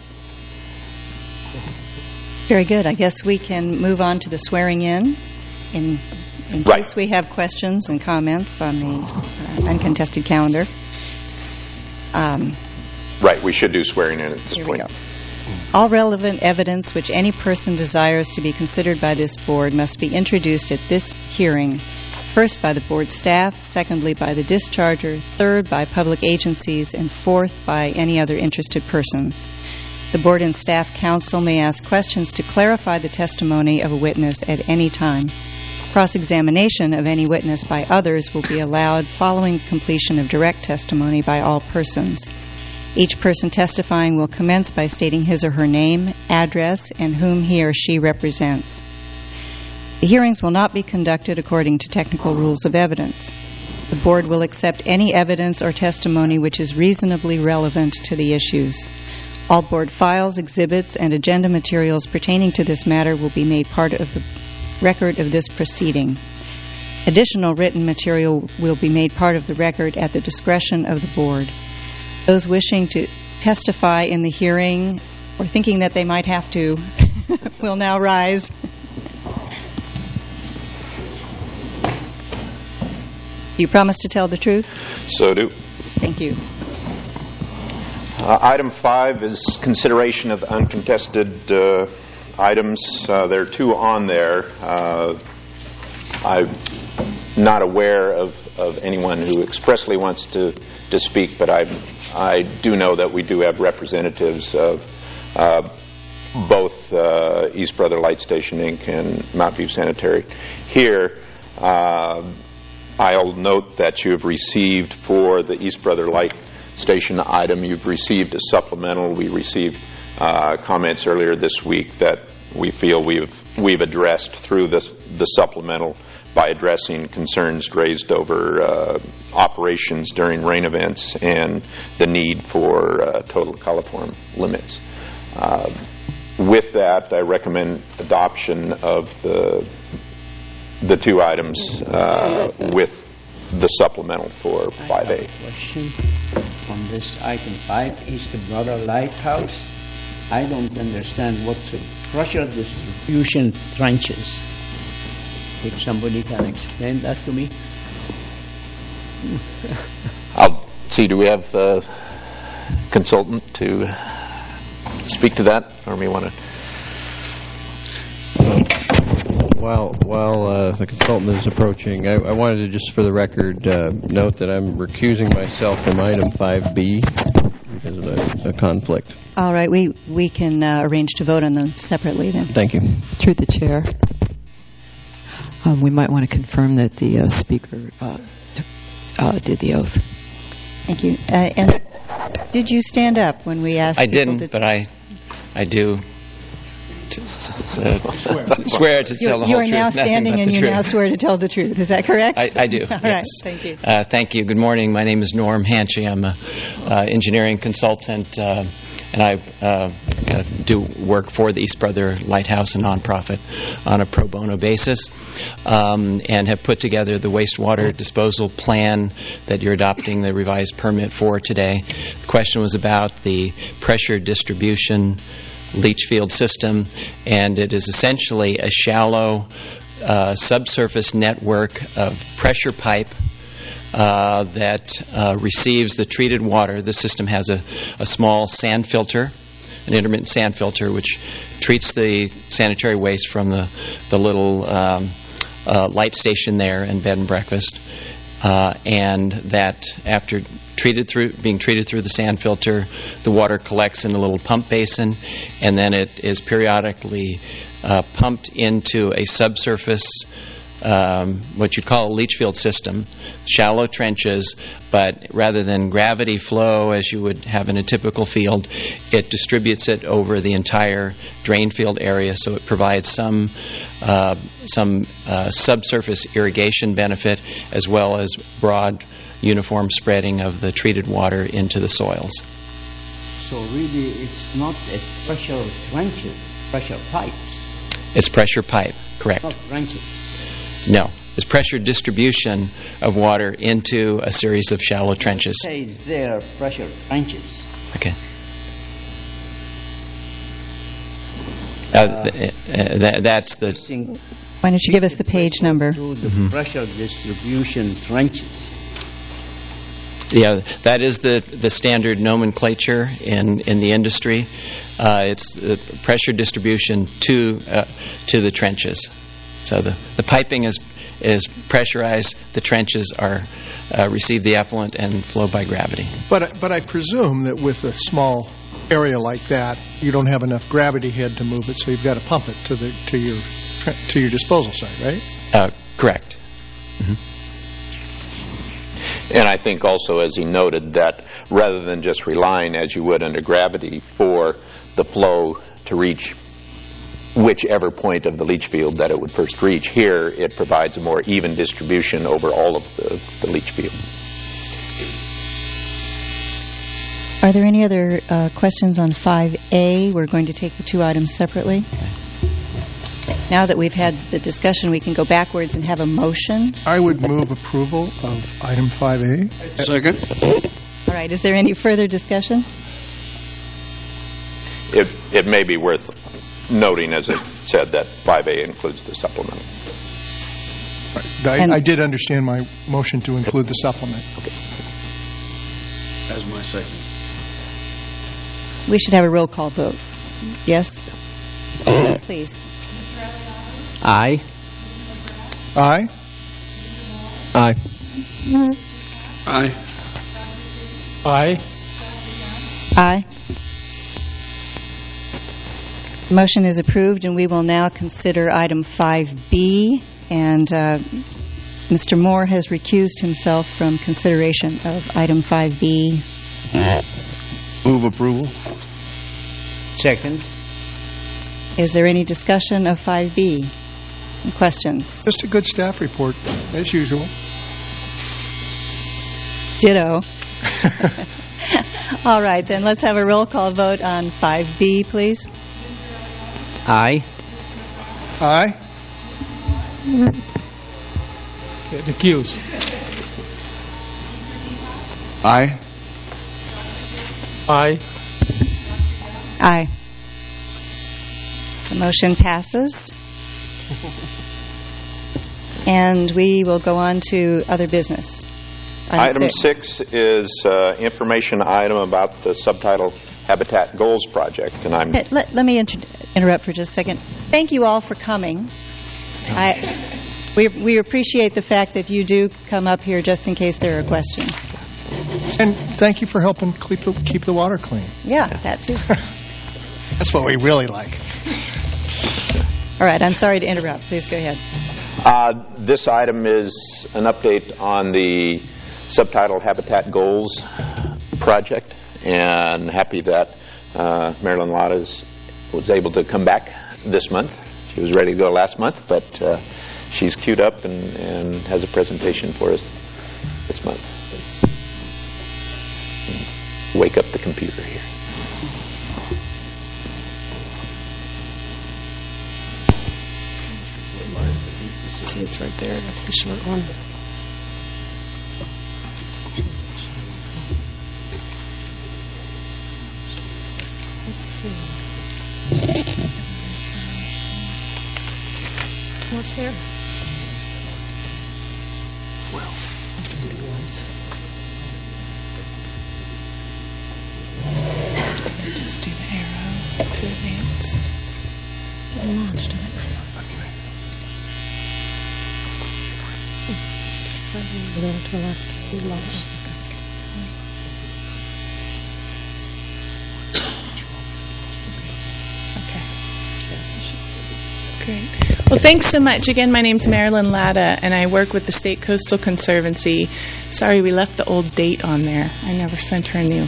Very good. I guess we can move on to the swearing in case we have questions and comments on the uncontested calendar. Right, we should do swearing in at this Here point. we go. All relevant evidence which any person desires to be considered by this board must be introduced at this hearing first by the board staff, secondly by the discharger, third by public agencies, and fourth by any other interested persons. The board and staff counsel may ask questions to clarify the testimony of a witness at any time. Cross-examination of any witness by others will be allowed following completion of direct testimony by all persons. Each person testifying will commence by stating his or her name, address, and whom he or she represents. The hearings will not be conducted according to technical rules of evidence. The board will accept any evidence or testimony which is reasonably relevant to the issues. All board files, exhibits, and agenda materials pertaining to this matter will be made part of the record of this proceeding. Additional written material will be made part of the record at the discretion of the board. Those wishing to testify in the hearing or thinking that they might have to will now rise. Do you promise to tell the truth? So do. Thank you. Item 5 is consideration of uncontested items. There are 2 on there. I'm not aware of anyone who expressly wants to speak, but I do know that we do have representatives of both East Brother Light Station, Inc. and Mount View Sanitary here. I'll note that you have received for the East Brother Light Station item, you've received a supplemental. We received comments earlier this week that we feel we've addressed through the supplemental by addressing concerns raised over operations during rain events and the need for total coliform limits. With that, I recommend adoption of the 2 items with the supplemental for 5A. I have a question on this item 5, East Brother Lighthouse. I don't understand what's the pressure distribution trenches. If somebody can explain that to me. I'll see, do we have a consultant to speak to that, or we want to? While the consultant is approaching, I wanted to just for the record note that I'm recusing myself from item 5B because of a conflict. All right, we can arrange to vote on them separately then. Thank you. Through the chair, we might want to confirm that the speaker did the oath. Thank you. And did you stand up when we asked? I didn't, but I do. Swear to tell the whole truth. You are now standing and you now swear to tell the truth. Is that correct? I do. All yes. right. Thank you. Thank you. Good morning. My name is Norm Hanchy. I'm an engineering consultant, and I do work for the East Brother Lighthouse, a nonprofit, on a pro bono basis, and have put together the wastewater disposal plan that you're adopting the revised permit for today. The question was about the pressure distribution leach field system, and it is essentially a shallow subsurface network of pressure pipe that receives the treated water. The system has a small sand filter, an intermittent sand filter, which treats the sanitary waste from the little light station there and bed and breakfast, and that after being treated through the sand filter, the water collects in a little pump basin, and then it is periodically pumped into a subsurface, what you'd call a leach field system, shallow trenches, but rather than gravity flow as you would have in a typical field, it distributes it over the entire drain field area, so it provides some subsurface irrigation benefit as well as broad uniform spreading of the treated water into the soils. So really it's not a pressure trenches, pressure pipes. It's pressure pipe, correct. Not trenches. No, it's pressure distribution of water into a series of shallow trenches. It says there pressure trenches. Okay. That's the... Why don't you give us the page number? The pressure distribution trenches. Yeah, that is the standard nomenclature in the industry. It's the pressure distribution to the trenches. So the piping is is pressurize the trenches, are receive the effluent, and flow by gravity. But I presume that with a small area like that, you don't have enough gravity head to move it, so you've got to pump it to your disposal site, right? Correct. Mm-hmm. And I think also, as he noted, that rather than just relying, as you would under gravity, for the flow to reach whichever point of the leach field that it would first reach, here it provides a more even distribution over all of the leach field. Are there any other questions on 5A? We're going to take the two items separately. Now that we've had the discussion, we can go backwards and have a motion. I would move approval of item 5A. Second. All right. Is there any further discussion? It may be worth noting, as it said, that 5A includes the supplemental. Right. I did understand my motion to include the supplement. Okay. As my second. We should have a roll call vote. Yes? Please. Aye. Aye. Aye. Aye. Aye. Aye. The motion is approved, and we will now consider item 5B. And Mr. Moore has recused himself from consideration of item 5B. Move approval. Second. Is there any discussion of 5B? Any questions? Just a good staff report, as usual. Ditto. All right, then let's have a roll call vote on 5B, please. Aye. Aye. Okay, recuse. Aye. Aye. Aye. The motion passes. And we will go on to other business. Item 6 is information item about the subtitle Habitat Goals Project, and I'm... Okay, let me interrupt for just a second. Thank you all for coming. We appreciate the fact that you do come up here just in case there are questions. And thank you for helping keep the water clean. Yeah, that too. That's what we really like. All right, I'm sorry to interrupt. Please go ahead. This item is an update on the subtitle Habitat Goals Project, and happy that Marilyn Latta was able to come back this month. She was ready to go last month, but she's queued up and has a presentation for us this month. Wake up the computer here. See, it's right there. That's the short one. Let's see. What's there? 12. Just do the arrow to advance. Launched it. To the left, we launched. Great. Well, thanks so much. Again, my name's Marilyn Latta, and I work with the State Coastal Conservancy. Sorry, we left the old date on there. I never sent her new.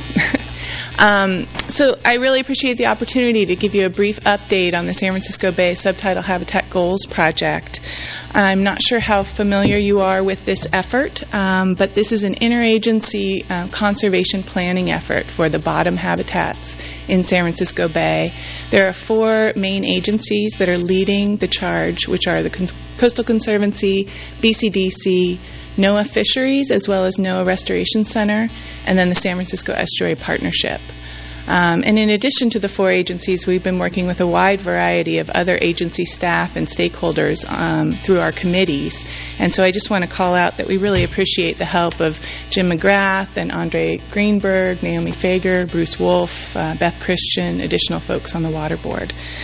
So I really appreciate the opportunity to give you a brief update on the San Francisco Bay Subtidal Habitat Goals Project. I'm not sure how familiar you are with this effort, but this is an interagency conservation planning effort for the bottom habitats in San Francisco Bay. There are 4 main agencies that are leading the charge, which are the Coastal Conservancy, BCDC, NOAA Fisheries, as well as NOAA Restoration Center, and then the San Francisco Estuary Partnership. And in addition to the 4 agencies, we've been working with a wide variety of other agency staff and stakeholders through our committees. And so I just want to call out that we really appreciate the help of Jim McGrath and Andre Greenberg, Naomi Fager, Bruce Wolf, Beth Christian, additional folks on the Water Board.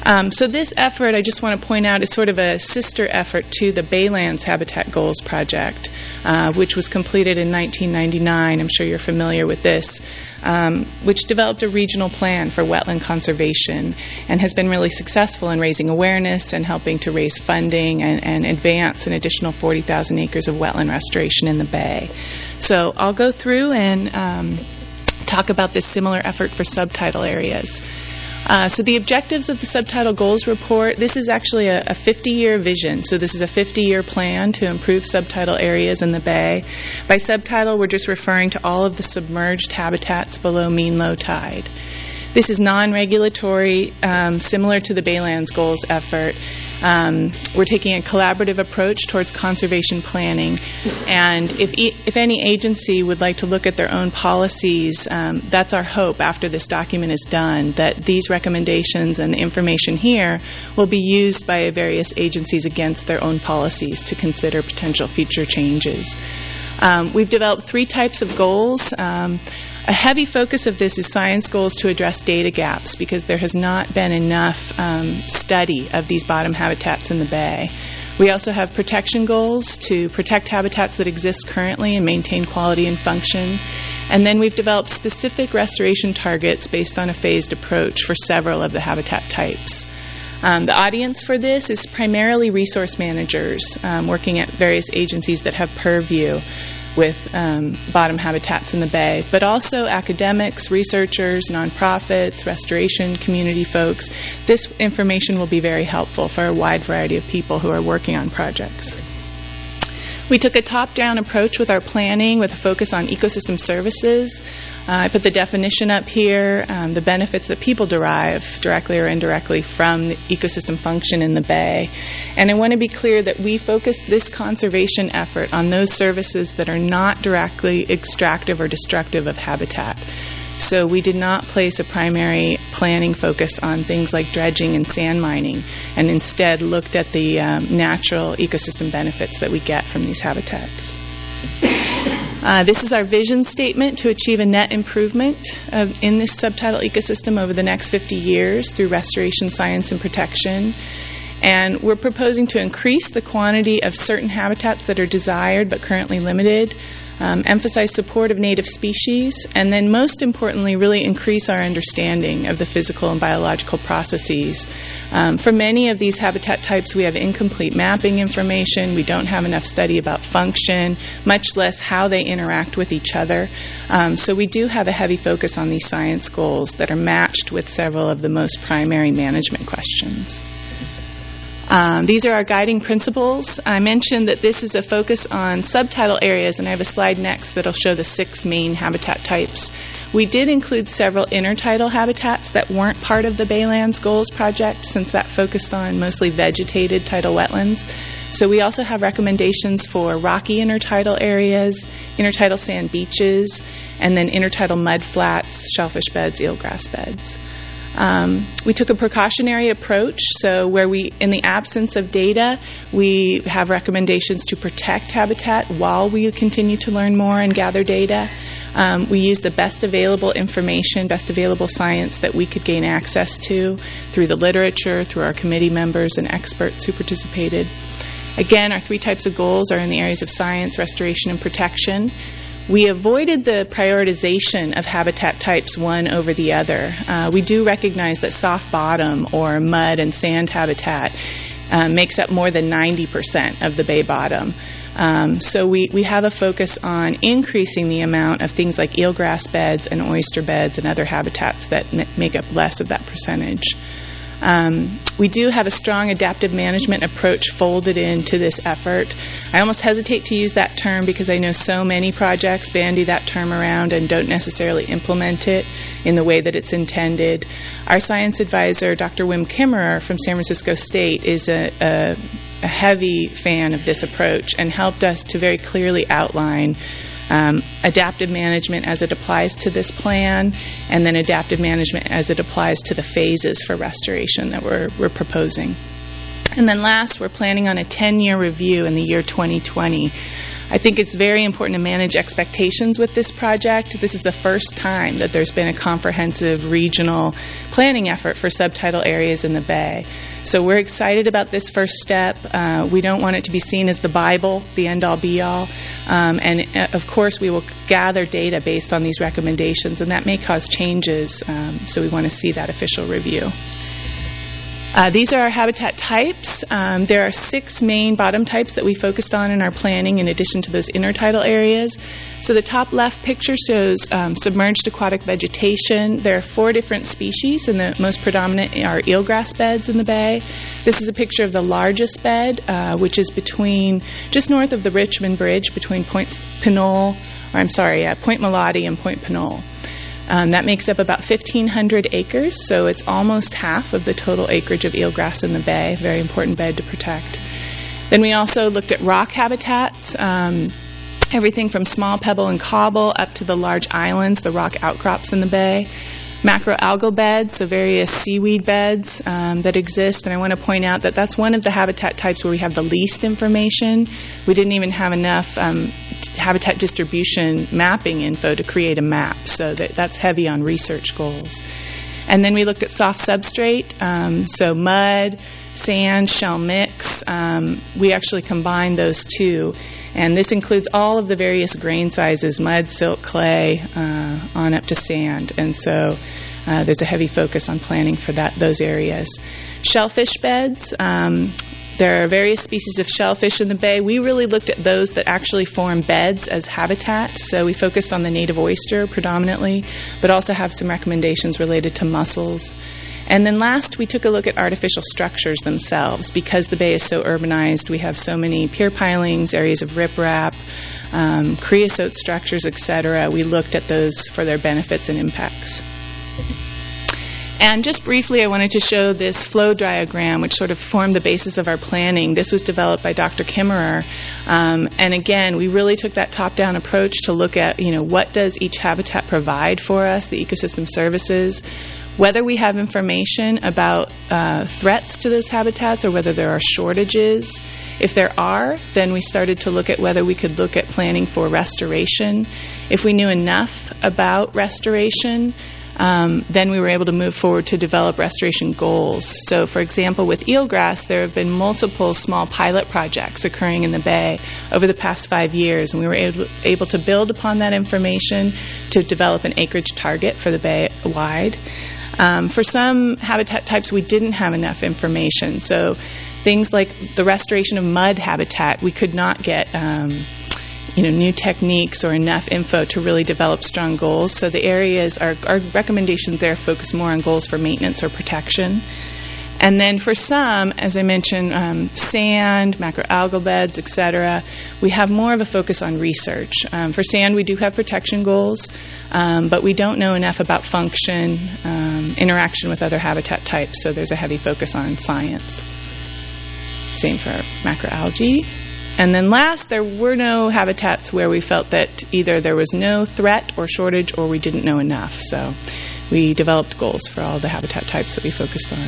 So this effort, I just want to point out, is sort of a sister effort to the Baylands Habitat Goals Project, which was completed in 1999. I'm sure you're familiar with this, which developed a regional plan for wetland conservation and has been really successful in raising awareness and helping to raise funding and advance an additional 40,000 acres of wetland restoration in the Bay. So I'll go through and talk about this similar effort for subtidal areas. So the objectives of the Subtidal Goals Report, this is actually a 50-year vision. So this is a 50-year plan to improve subtidal areas in the Bay. By subtidal, we're just referring to all of the submerged habitats below mean low tide. This is non-regulatory, similar to the Baylands Goals effort. We're taking a collaborative approach towards conservation planning, and if any agency would like to look at their own policies, that's our hope after this document is done, that these recommendations and the information here will be used by various agencies against their own policies to consider potential future changes. We've developed 3 types of goals. A heavy focus of this is science goals to address data gaps because there has not been enough study of these bottom habitats in the Bay. We also have protection goals to protect habitats that exist currently and maintain quality and function. And then we've developed specific restoration targets based on a phased approach for several of the habitat types. The audience for this is primarily resource managers working at various agencies that have purview with bottom habitats in the Bay, but also academics, researchers, nonprofits, restoration community folks. This information will be very helpful for a wide variety of people who are working on projects. We took a top-down approach with our planning with a focus on ecosystem services. I put the definition up here, the benefits that people derive directly or indirectly from the ecosystem function in the Bay. And I want to be clear that we focused this conservation effort on those services that are not directly extractive or destructive of habitat. So we did not place a primary planning focus on things like dredging and sand mining, and instead looked at the natural ecosystem benefits that we get from these habitats. This is our vision statement to achieve a net improvement in this subtidal ecosystem over the next 50 years through restoration, science, and protection. And we're proposing to increase the quantity of certain habitats that are desired but currently limited, emphasize support of native species, and then most importantly, really increase our understanding of the physical and biological processes. For many of these habitat types, we have incomplete mapping information. We don't have enough study about function, much less how they interact with each other. So we do have a heavy focus on these science goals that are matched with several of the most primary management questions. These are our guiding principles. I mentioned that this is a focus on subtidal areas, and I have a slide next that will show the 6 main habitat types. We did include several intertidal habitats that weren't part of the Baylands Goals project, since that focused on mostly vegetated tidal wetlands. So we also have recommendations for rocky intertidal areas, intertidal sand beaches, and then intertidal mud flats, shellfish beds, eelgrass beds. We took a precautionary approach, so where we, in the absence of data, we have recommendations to protect habitat while we continue to learn more and gather data. We use the best available information, best available science that we could gain access to through the literature, through our committee members and experts who participated. Again, our 3 types of goals are in the areas of science, restoration, and protection. We avoided the prioritization of habitat types one over the other. We do recognize that soft bottom or mud and sand habitat makes up more than 90% of the bay bottom. So we have a focus on increasing the amount of things like eelgrass beds and oyster beds and other habitats that make up less of that percentage. We do have a strong adaptive management approach folded into this effort. I almost hesitate to use that term because I know so many projects bandy that term around and don't necessarily implement it in the way that it's intended. Our science advisor, Dr. Wim Kimmerer from San Francisco State, is a heavy fan of this approach and helped us to very clearly outline adaptive management as it applies to this plan, and then adaptive management as it applies to the phases for restoration that we're proposing. And then last, we're planning on a 10-year review in the year 2020. I think it's very important to manage expectations with this project. This is the first time that there's been a comprehensive regional planning effort for subtidal areas in the Bay. So we're excited about this first step. We don't want it to be seen as the Bible, the end-all, be-all. And of course, we will gather data based on these recommendations, and that may cause changes, so we want to see that official review. These are our habitat types. There are 6 main bottom types that we focused on in our planning in addition to those intertidal areas. So the top left picture shows submerged aquatic vegetation. There are 4 different species, and the most predominant are eelgrass beds in the bay. This is a picture of the largest bed, which is just north of the Richmond Bridge between Point Melotti and Point Pinole. That makes up about 1,500 acres, so it's almost half of the total acreage of eelgrass in the bay. Very important bed to protect. Then we also looked at rock habitats, everything from small pebble and cobble up to the large islands, the rock outcrops in the bay. Macroalgal beds, so various seaweed beds that exist. And I want to point out that that's one of the habitat types where we have the least information. We didn't even have enough habitat distribution mapping info to create a map, so that's heavy on research goals. And then we looked at soft substrate, so mud, sand, shell mix. We actually combined those two. And this includes all of the various grain sizes, mud, silt, clay, on up to sand. And so there's a heavy focus on planning for those areas. Shellfish beds. There are various species of shellfish in the bay. We really looked at those that actually form beds as habitat. So we focused on the native oyster predominantly, but also have some recommendations related to mussels. And then last, we took a look at artificial structures themselves. Because the bay is so urbanized, we have so many pier pilings, areas of riprap, creosote structures, etc. We looked at those for their benefits and impacts. And just briefly, I wanted to show this flow diagram, which sort of formed the basis of our planning. This was developed by Dr. Kimmerer. And again, we really took that top-down approach to look at, what does each habitat provide for us, the ecosystem services, whether we have information about threats to those habitats or whether there are shortages. If there are, then we started to look at whether we could look at planning for restoration. If we knew enough about restoration, then we were able to move forward to develop restoration goals. So, for example, with eelgrass, there have been multiple small pilot projects occurring in the bay over the past 5 years, and we were able to build upon that information to develop an acreage target for the bay wide. For some habitat types, we didn't have enough information. So things like the restoration of mud habitat, we could not get new techniques or enough info to really develop strong goals. So the areas, our recommendations there focus more on goals for maintenance or protection. And then for some, as I mentioned, sand, macroalgal beds, etc., we have more of a focus on research. For sand, we do have protection goals, but we don't know enough about function, interaction with other habitat types, so there's a heavy focus on science. Same for macroalgae. And then last, there were no habitats where we felt that either there was no threat or shortage or we didn't know enough. So we developed goals for all the habitat types that we focused on.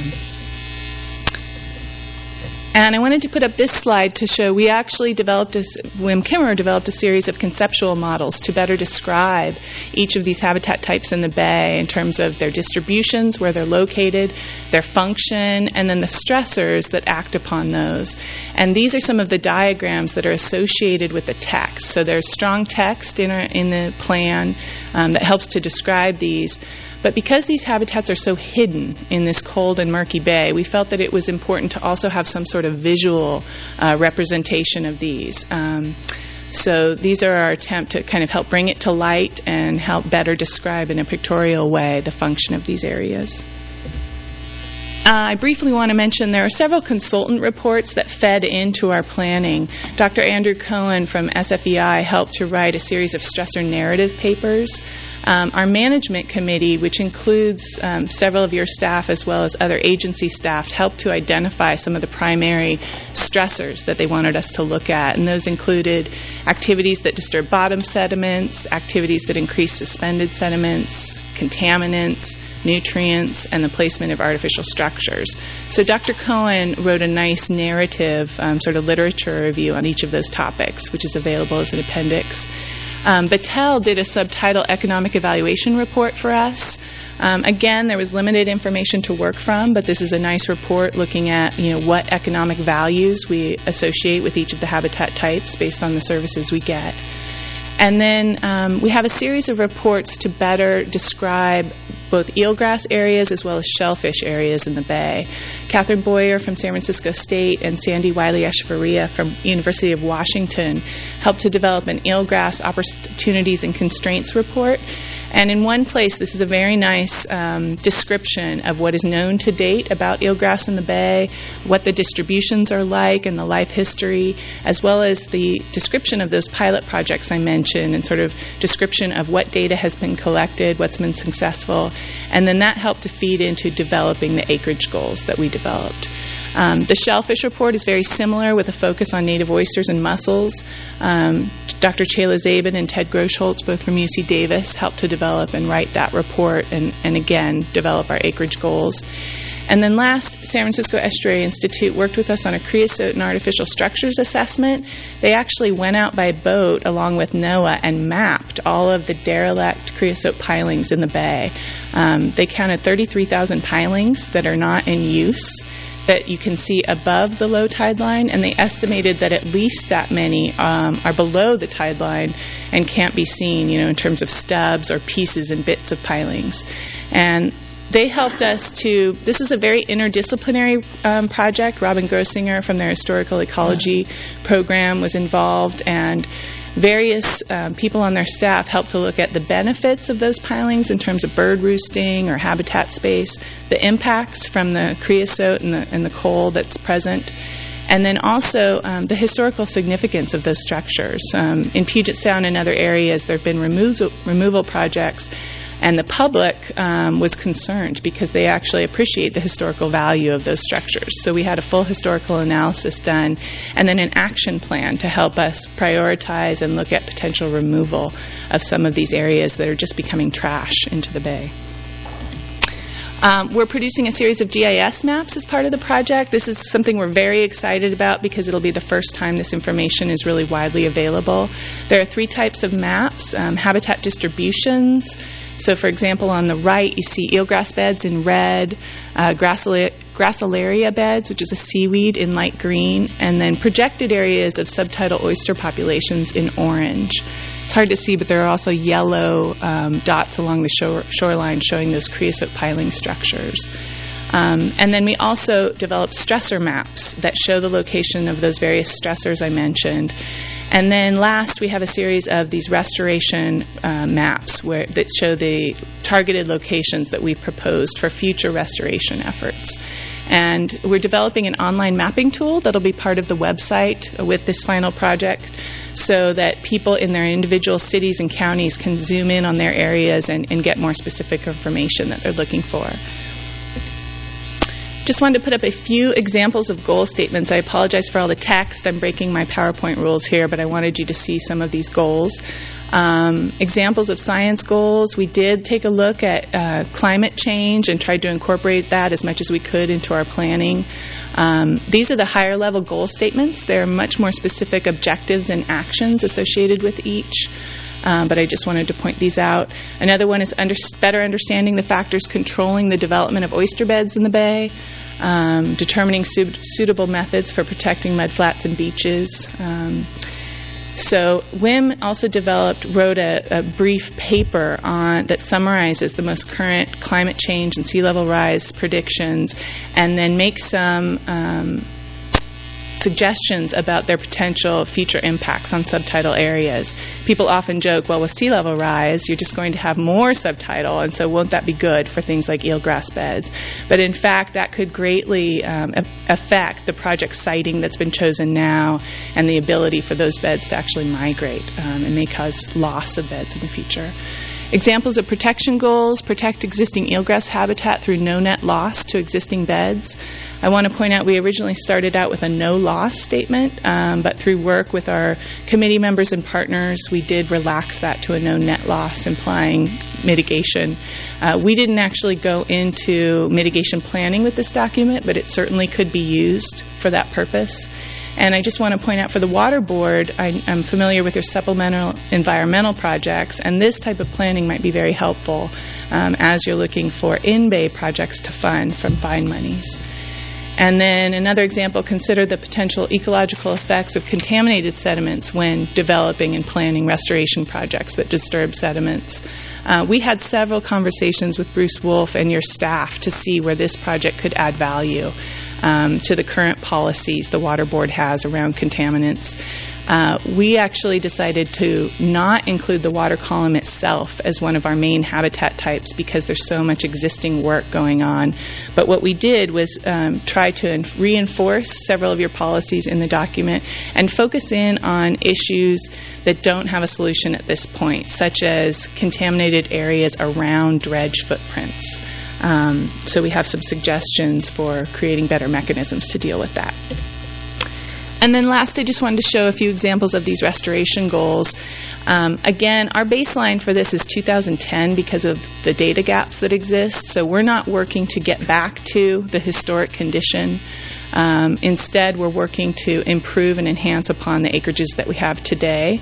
And I wanted to put up this slide to show we actually Wim Kimmerer developed a series of conceptual models to better describe each of these habitat types in the bay in terms of their distributions, where they're located, their function, and then the stressors that act upon those. And these are some of the diagrams that are associated with the text. So there's strong text in the plan that helps to describe these. But because these habitats are so hidden in this cold and murky bay, we felt that it was important to also have some sort of visual representation of these. So these are our attempt to kind of help bring it to light and help better describe in a pictorial way the function of these areas. I briefly want to mention there are several consultant reports that fed into our planning. Dr. Andrew Cohen from SFEI helped to write a series of stressor narrative papers. Our management committee, which includes several of your staff as well as other agency staff, helped to identify some of the primary stressors that they wanted us to look at. And those included activities that disturb bottom sediments, activities that increase suspended sediments, contaminants, nutrients, and the placement of artificial structures. So Dr. Cohen wrote a nice narrative, sort of literature review on each of those topics, which is available as an appendix. Battelle did a subtitle economic evaluation report for us. Again, there was limited information to work from, but this is a nice report looking at what economic values we associate with each of the habitat types based on the services we get. And then we have a series of reports to better describe both eelgrass areas as well as shellfish areas in the bay. Catherine Boyer from San Francisco State and Sandy Wiley-Echevarria from University of Washington helped to develop an eelgrass opportunities and constraints report. And in one place, this is a very nice description of what is known to date about eelgrass in the bay, what the distributions are like and the life history, as well as the description of those pilot projects I mentioned and sort of description of what data has been collected, what's been successful, and then that helped to feed into developing the acreage goals that we developed. The shellfish report is very similar with a focus on native oysters and mussels. Dr. Chayla Zabin and Ted Groschholz, both from UC Davis, helped to develop and write that report and again, develop our acreage goals. And then last, San Francisco Estuary Institute worked with us on a creosote and artificial structures assessment. They actually went out by boat along with NOAA and mapped all of the derelict creosote pilings in the bay. They counted 33,000 pilings that are not in use that you can see above the low tide line, and they estimated that at least that many are below the tide line and can't be seen, in terms of stubs or pieces and bits of pilings. And they helped us to, this is a very interdisciplinary project. Robin Grossinger from their historical ecology program was involved, and various people on their staff helped to look at the benefits of those pilings in terms of bird roosting or habitat space, the impacts from the creosote and the coal that's present, and then also the historical significance of those structures. In Puget Sound and other areas, there have been removal projects, and the public was concerned because they actually appreciate the historical value of those structures. So we had a full historical analysis done and then an action plan to help us prioritize and look at potential removal of some of these areas that are just becoming trash into the bay. We're producing a series of GIS maps as part of the project. This is something we're very excited about because it'll be the first time this information is really widely available. There are 3 types of maps: habitat distributions. So, for example, on the right, you see eelgrass beds in red, Gracilaria beds, which is a seaweed, in light green, and then projected areas of subtidal oyster populations in orange. It's hard to see, but there are also yellow dots along the shoreline showing those creosote piling structures. And then we also developed stressor maps that show the location of those various stressors I mentioned. And then last, we have a series of these restoration maps that show the targeted locations that we've proposed for future restoration efforts. And we're developing an online mapping tool that'll be part of the website with this final project so that people in their individual cities and counties can zoom in on their areas and get more specific information that they're looking for. Just wanted to put up a few examples of goal statements. I apologize for all the text. I'm breaking my PowerPoint rules here, but I wanted you to see some of these goals. Examples of science goals. We did take a look at climate change and tried to incorporate that as much as we could into our planning. These are the higher level goal statements. There are much more specific objectives and actions associated with each. But I just wanted to point these out. Another one is better understanding the factors controlling the development of oyster beds in the bay, determining suitable methods for protecting mudflats and beaches. So WIM also wrote a brief paper that summarizes the most current climate change and sea level rise predictions, and then makes some suggestions about their potential future impacts on subtidal areas. People often joke, well, with sea level rise, you're just going to have more subtidal, and so won't that be good for things like eelgrass beds? But in fact, that could greatly affect the project siting that's been chosen now and the ability for those beds to actually migrate and may cause loss of beds in the future. Examples of protection goals: protect existing eelgrass habitat through no net loss to existing beds. I want to point out we originally started out with a no loss statement, but through work with our committee members and partners, we did relax that to a no net loss, implying mitigation. We didn't actually go into mitigation planning with this document, but it certainly could be used for that purpose. And I just want to point out for the Water Board, I'm familiar with their supplemental environmental projects, and this type of planning might be very helpful as you're looking for in-bay projects to fund from fine monies. And then another example, consider the potential ecological effects of contaminated sediments when developing and planning restoration projects that disturb sediments. We had several conversations with Bruce Wolf and your staff to see where this project could add value to the current policies the Water Board has around contaminants. We actually decided to not include the water column itself as one of our main habitat types because there's so much existing work going on. But what we did was try to reinforce several of your policies in the document and focus in on issues that don't have a solution at this point, such as contaminated areas around dredge footprints. So we have some suggestions for creating better mechanisms to deal with that. And then last, I just wanted to show a few examples of these restoration goals. Again, our baseline for this is 2010 because of the data gaps that exist. So we're not working to get back to the historic condition. Instead, we're working to improve and enhance upon the acreages that we have today.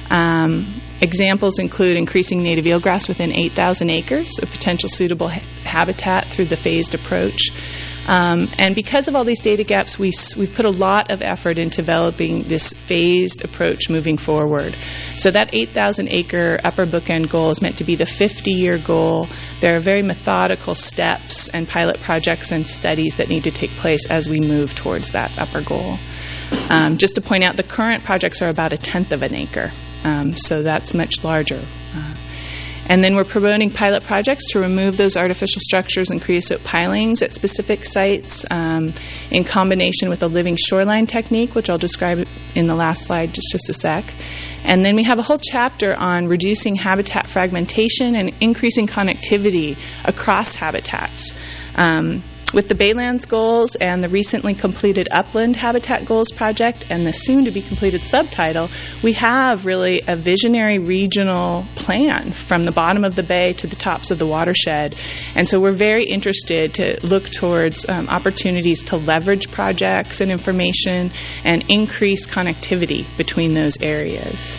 Examples include increasing native eelgrass within 8,000 acres, a potential suitable habitat through the phased approach. And because of all these data gaps, we've put a lot of effort in developing this phased approach moving forward. So that 8,000 acre upper bookend goal is meant to be the 50-year goal. There are very methodical steps and pilot projects and studies that need to take place as we move towards that upper goal. Just to point out, the current projects are about 1/10 of an acre, so that's much larger. And then we're promoting pilot projects to remove those artificial structures and creosote pilings at specific sites in combination with a living shoreline technique, which I'll describe in the last slide just a sec. And then we have a whole chapter on reducing habitat fragmentation and increasing connectivity across habitats. With the Baylands goals and the recently completed Upland Habitat Goals project and the soon-to-be-completed subtitle, we have really a visionary regional plan from the bottom of the bay to the tops of the watershed. And so we're very interested to look towards opportunities to leverage projects and information and increase connectivity between those areas.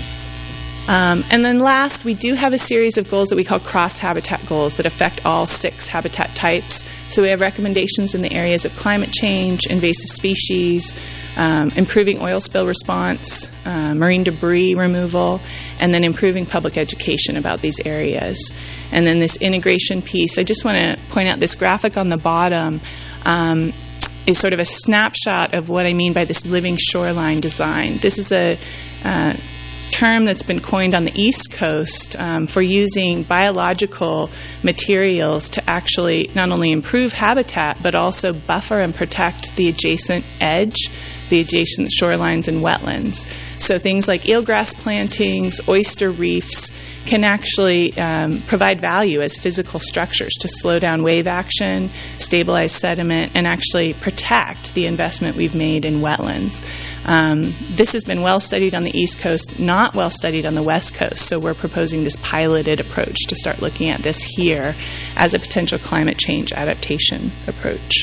And then last, we do have a series of goals that we call cross-habitat goals that affect all 6 habitat types. So we have recommendations in the areas of climate change, invasive species, improving oil spill response, marine debris removal, and then improving public education about these areas. And then this integration piece, I just want to point out this graphic on the bottom is sort of a snapshot of what I mean by this living shoreline design. This is a term that's been coined on the East Coast for using biological materials to actually not only improve habitat but also buffer and protect the adjacent edge, the adjacent shorelines and wetlands. So things like eelgrass plantings, oyster reefs can actually provide value as physical structures to slow down wave action, stabilize sediment, and actually protect the investment we've made in wetlands. This has been well studied on the East Coast, not well studied on the West Coast, so we're proposing this piloted approach to start looking at this here as a potential climate change adaptation approach.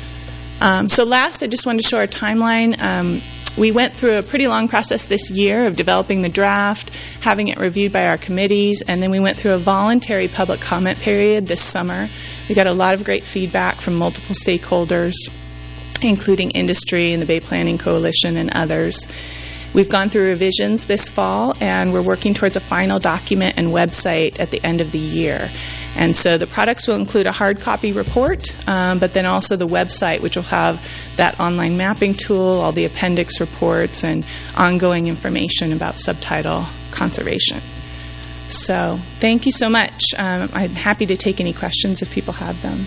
So last, I just wanted to show our timeline. We went through a pretty long process this year of developing the draft, having it reviewed by our committees, and then we went through a voluntary public comment period this summer. We got a lot of great feedback from multiple stakeholders, including industry and the Bay Planning Coalition and others. We've gone through revisions this fall, and we're working towards a final document and website at the end of the year. And so the products will include a hard copy report, but then also the website, which will have that online mapping tool, all the appendix reports, and ongoing information about subtitle conservation. So thank you so much. I'm happy to take any questions if people have them.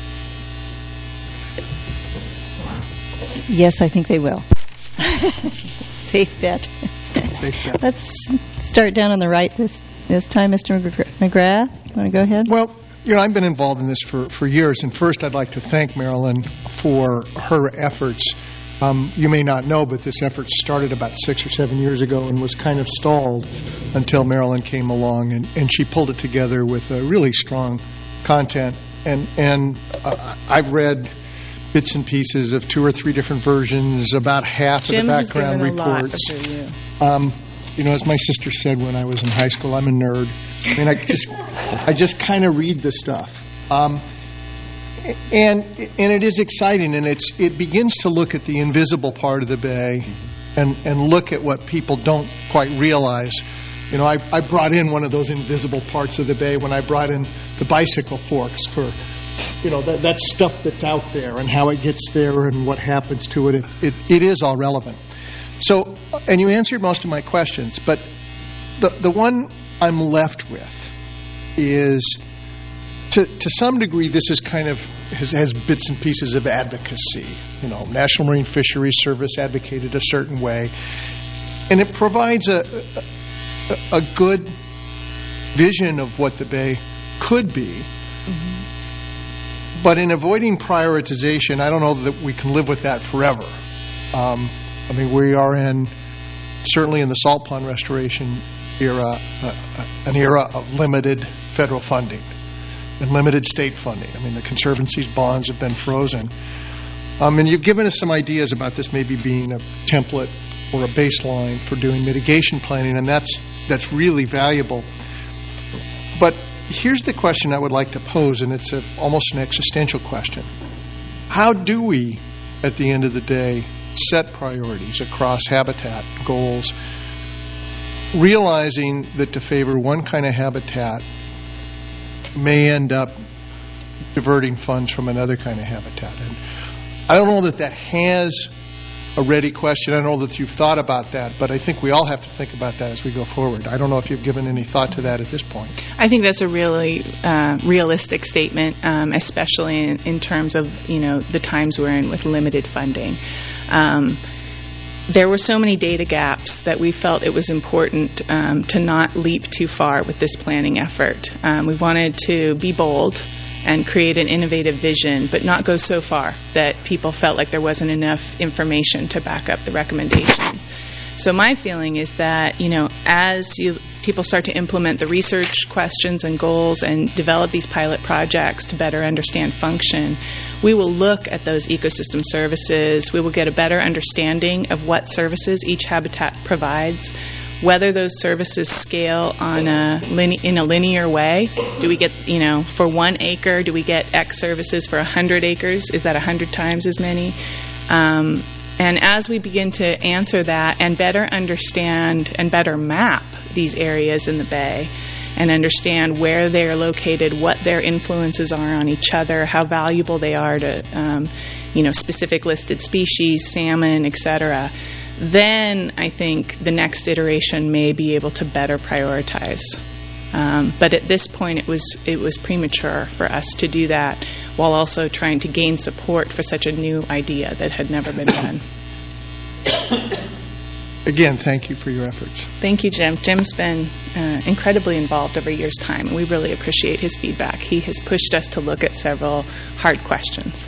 Yes, I think they will. Safe bet. Safe bet. Let's start down on the right this time, Mr. McGrath, you want to go ahead? Well, I've been involved in this for years, and first I'd like to thank Marilyn for her efforts. You may not know, but this effort started about 6 or 7 years ago and was kind of stalled until Marilyn came along, and she pulled it together with a really strong content. And I've read bits and pieces of 2 or 3 different versions, about half Jim of the background reports. Jim has given a lot for you. As my sister said when I was in high school, I'm a nerd. I mean, I just kind of read the stuff. And it is exciting, and it begins to look at the invisible part of the bay and look at what people don't quite realize. I brought in one of those invisible parts of the bay when I brought in the bicycle forks for, that stuff that's out there and how it gets there and what happens to it. It is all relevant. So, and you answered most of my questions, but the one I'm left with is, to some degree, this is kind of has bits and pieces of advocacy. National Marine Fisheries Service advocated a certain way, and it provides a good vision of what the bay could be. Mm-hmm. But in avoiding prioritization, I don't know that we can live with that forever. We are certainly in the salt pond restoration era, an era of limited federal funding and limited state funding. The Conservancy's bonds have been frozen. And you've given us some ideas about this maybe being a template or a baseline for doing mitigation planning, and that's really valuable. But here's the question I would like to pose, and it's almost an existential question. How do we, at the end of the day, set priorities across habitat goals, realizing that to favor one kind of habitat may end up diverting funds from another kind of habitat? And I don't know that has a ready question. I don't know that you've thought about that, but I think we all have to think about that as we go forward. I don't know if you've given any thought to that at this point. I think that's a really realistic statement, especially in terms of the times we're in with limited funding. There were so many data gaps that we felt it was important to not leap too far with this planning effort. We wanted to be bold and create an innovative vision, but not go so far that people felt like there wasn't enough information to back up the recommendations. So my feeling is that, as people start to implement the research questions and goals and develop these pilot projects to better understand function, we will look at those ecosystem services. We will get a better understanding of what services each habitat provides, whether those services scale in a linear way. Do we get, for 1 acre, do we get X services for 100 acres? Is that 100 times as many? And as we begin to answer that and better understand and better map these areas in the bay and understand where they're located, what their influences are on each other, how valuable they are to specific listed species, salmon, etc., then I think the next iteration may be able to better prioritize. But at this point, it was premature for us to do that while also trying to gain support for such a new idea that had never been done. Again, thank you for your efforts. Thank you, Jim. Jim's been incredibly involved over years' time, and we really appreciate his feedback. He has pushed us to look at several hard questions.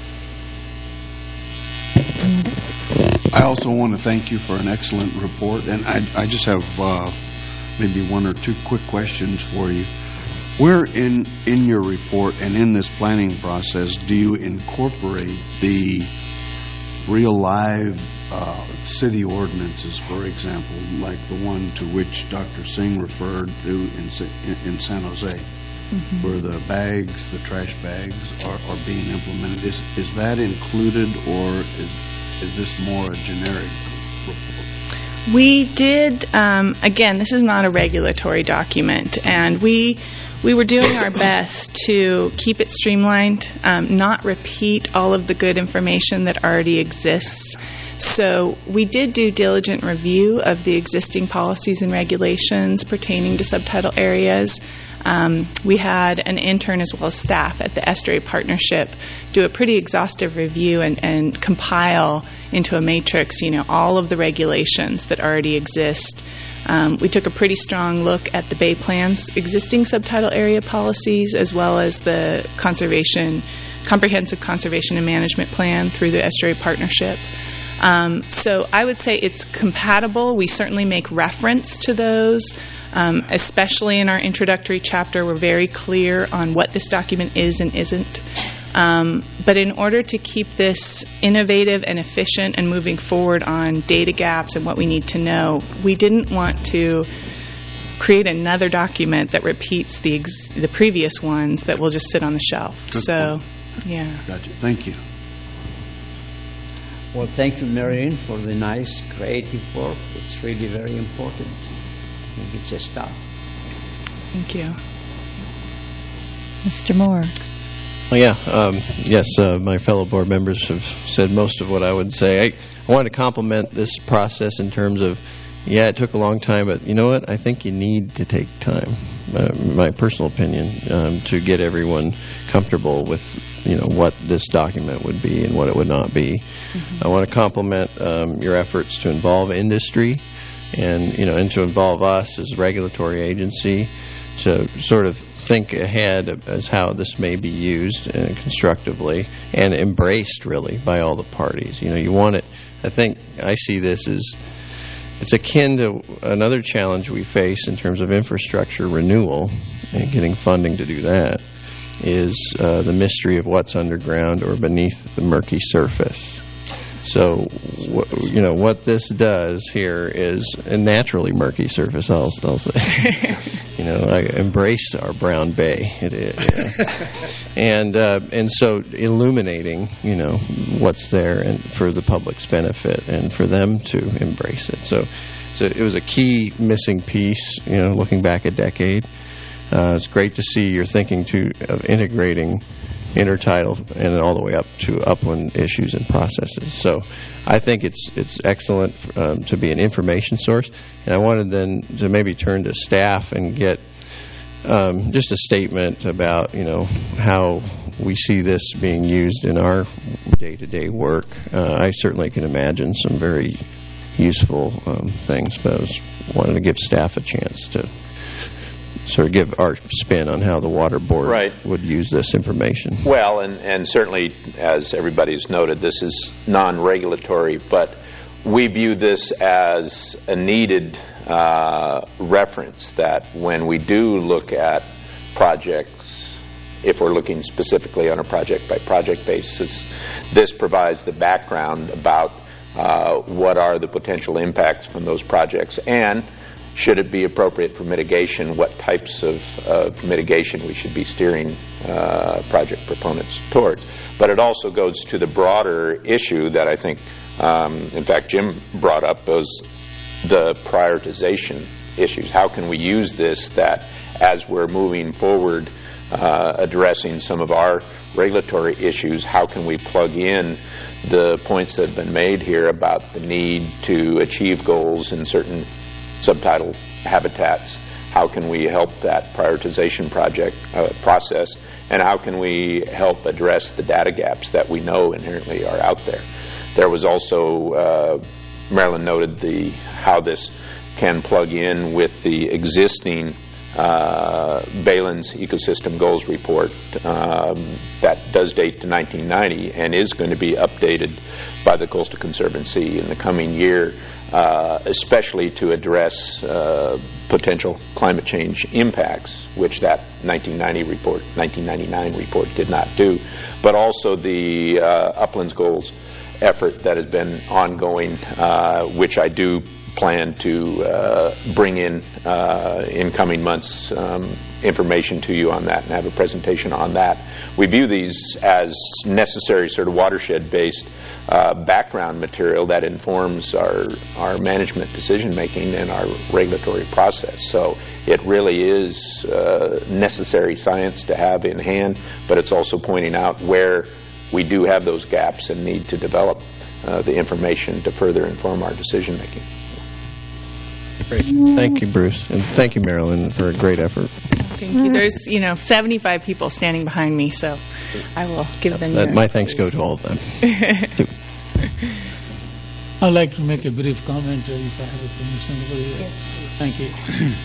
I also want to thank you for an excellent report, and I just have maybe 1 or 2 quick questions for you. Where in your report and in this planning process do you incorporate the real live city ordinances, for example, like the one to which Dr. Singh referred to in San Jose, where the trash bags are being implemented? Is that included, or is this more a generic report? We did, again, this is not a regulatory document, and we were doing our best to keep it streamlined, not repeat all of the good information that already exists. So we did do diligent review of the existing policies and regulations pertaining to subtidal areas. We had an intern as well as staff at the Estuary Partnership do a pretty exhaustive review and compile into a matrix, all of the regulations that already exist. We took a pretty strong look at the Bay Plan's existing subtidal area policies, as well as the comprehensive conservation and management plan through the Estuary Partnership. So I would say it's compatible. We certainly make reference to those, especially in our introductory chapter. We're very clear on what this document is and isn't. But in order to keep this innovative and efficient and moving forward on data gaps and what we need to know, we didn't want to create another document that repeats the previous ones that will just sit on the shelf. Good point. Yeah. Gotcha. Thank you. Well, thank you, Marion, for the nice, creative work. It's really very important. I think it's a start. Thank you. Mr. Moore. Well, yes, my fellow board members have said most of what I would say. I want to compliment this process in terms of, it took a long time, but you know what? I think you need to take time, my personal opinion, to get everyone comfortable with, what this document would be and what it would not be. Mm-hmm. I want to compliment your efforts to involve industry and to involve us as a regulatory agency to sort of think ahead as how this may be used constructively and embraced really by all the parties. You want it. I see this as it's akin to another challenge we face in terms of infrastructure renewal and getting funding to do that is the mystery of what's underground or beneath the murky surface. So, what this does here is a naturally murky surface, I'll say. I embrace our brown bay. And so illuminating, what's there and for the public's benefit and for them to embrace it. So it was a key missing piece, looking back a decade. It's great to see your thinking of integrating intertidal and all the way up to upland issues and processes. So I think it's excellent to be an information source. And I wanted then to maybe turn to staff and get just a statement about, how we see this being used in our day-to-day work. I certainly can imagine some very useful things, but I wanted to give staff a chance to sort of give our spin on how the Water Board would use this information. Well, and certainly, as everybody's noted, this is non-regulatory, but we view this as a needed reference that when we do look at projects, if we're looking specifically on a project-by-project basis, this provides the background about what are the potential impacts from those projects, and should it be appropriate for mitigation, what types of mitigation we should be steering project proponents towards. But it also goes to the broader issue that I think, in fact, Jim brought up, the prioritization issues. How can we use this that as we're moving forward addressing some of our regulatory issues, how can we plug in the points that have been made here about the need to achieve goals in certain subtidal habitats? How can we help that prioritization process, and how can we help address the data gaps that we know inherently are out there? There was also, Marilyn noted how this can plug in with the existing Baylands Ecosystem Goals Report that does date to 1990 and is going to be updated by the Coastal Conservancy in the coming year, especially to address potential climate change impacts, which that 1999 report did not do, but also the Uplands Goals effort that has been ongoing, which I do plan to bring in coming months information to you on that and have a presentation on that. We view these as necessary sort of watershed-based background material that informs our management decision-making and our regulatory process. So it really is necessary science to have in hand, but it's also pointing out where we do have those gaps and need to develop the information to further inform our decision-making. Great. Thank you, Bruce. And thank you, Marilyn, for a great effort. Thank you. There's, 75 people standing behind me, so I will give them my thanks go to all of them. I'd like to make a brief comment, if I have a permission over here. Yes. Thank you.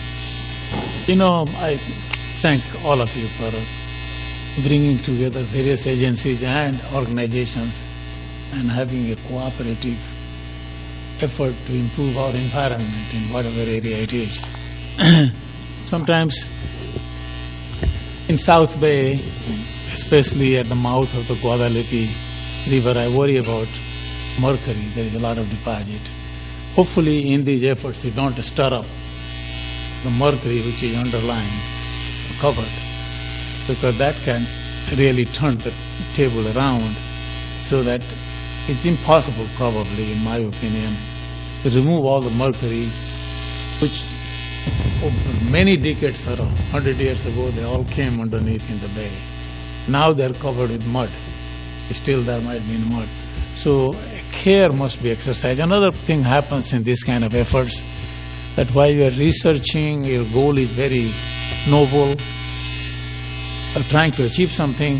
I thank all of you for bringing together various agencies and organizations and having a cooperative effort to improve our environment in whatever area it is. Sometimes in South Bay, especially at the mouth of the Guadalupe River, I worry about mercury. There is a lot of deposit. Hopefully in these efforts you don't stir up the mercury which is underlying covered, because that can really turn the table around, so that it's impossible, probably, in my opinion, to remove all the mercury, which over many decades or 100 years ago they all came underneath in the bay. Now they're covered with mud. Still there might be mud. So care must be exercised. Another thing happens in this kind of efforts, that while you are researching, your goal is very noble, or trying to achieve something,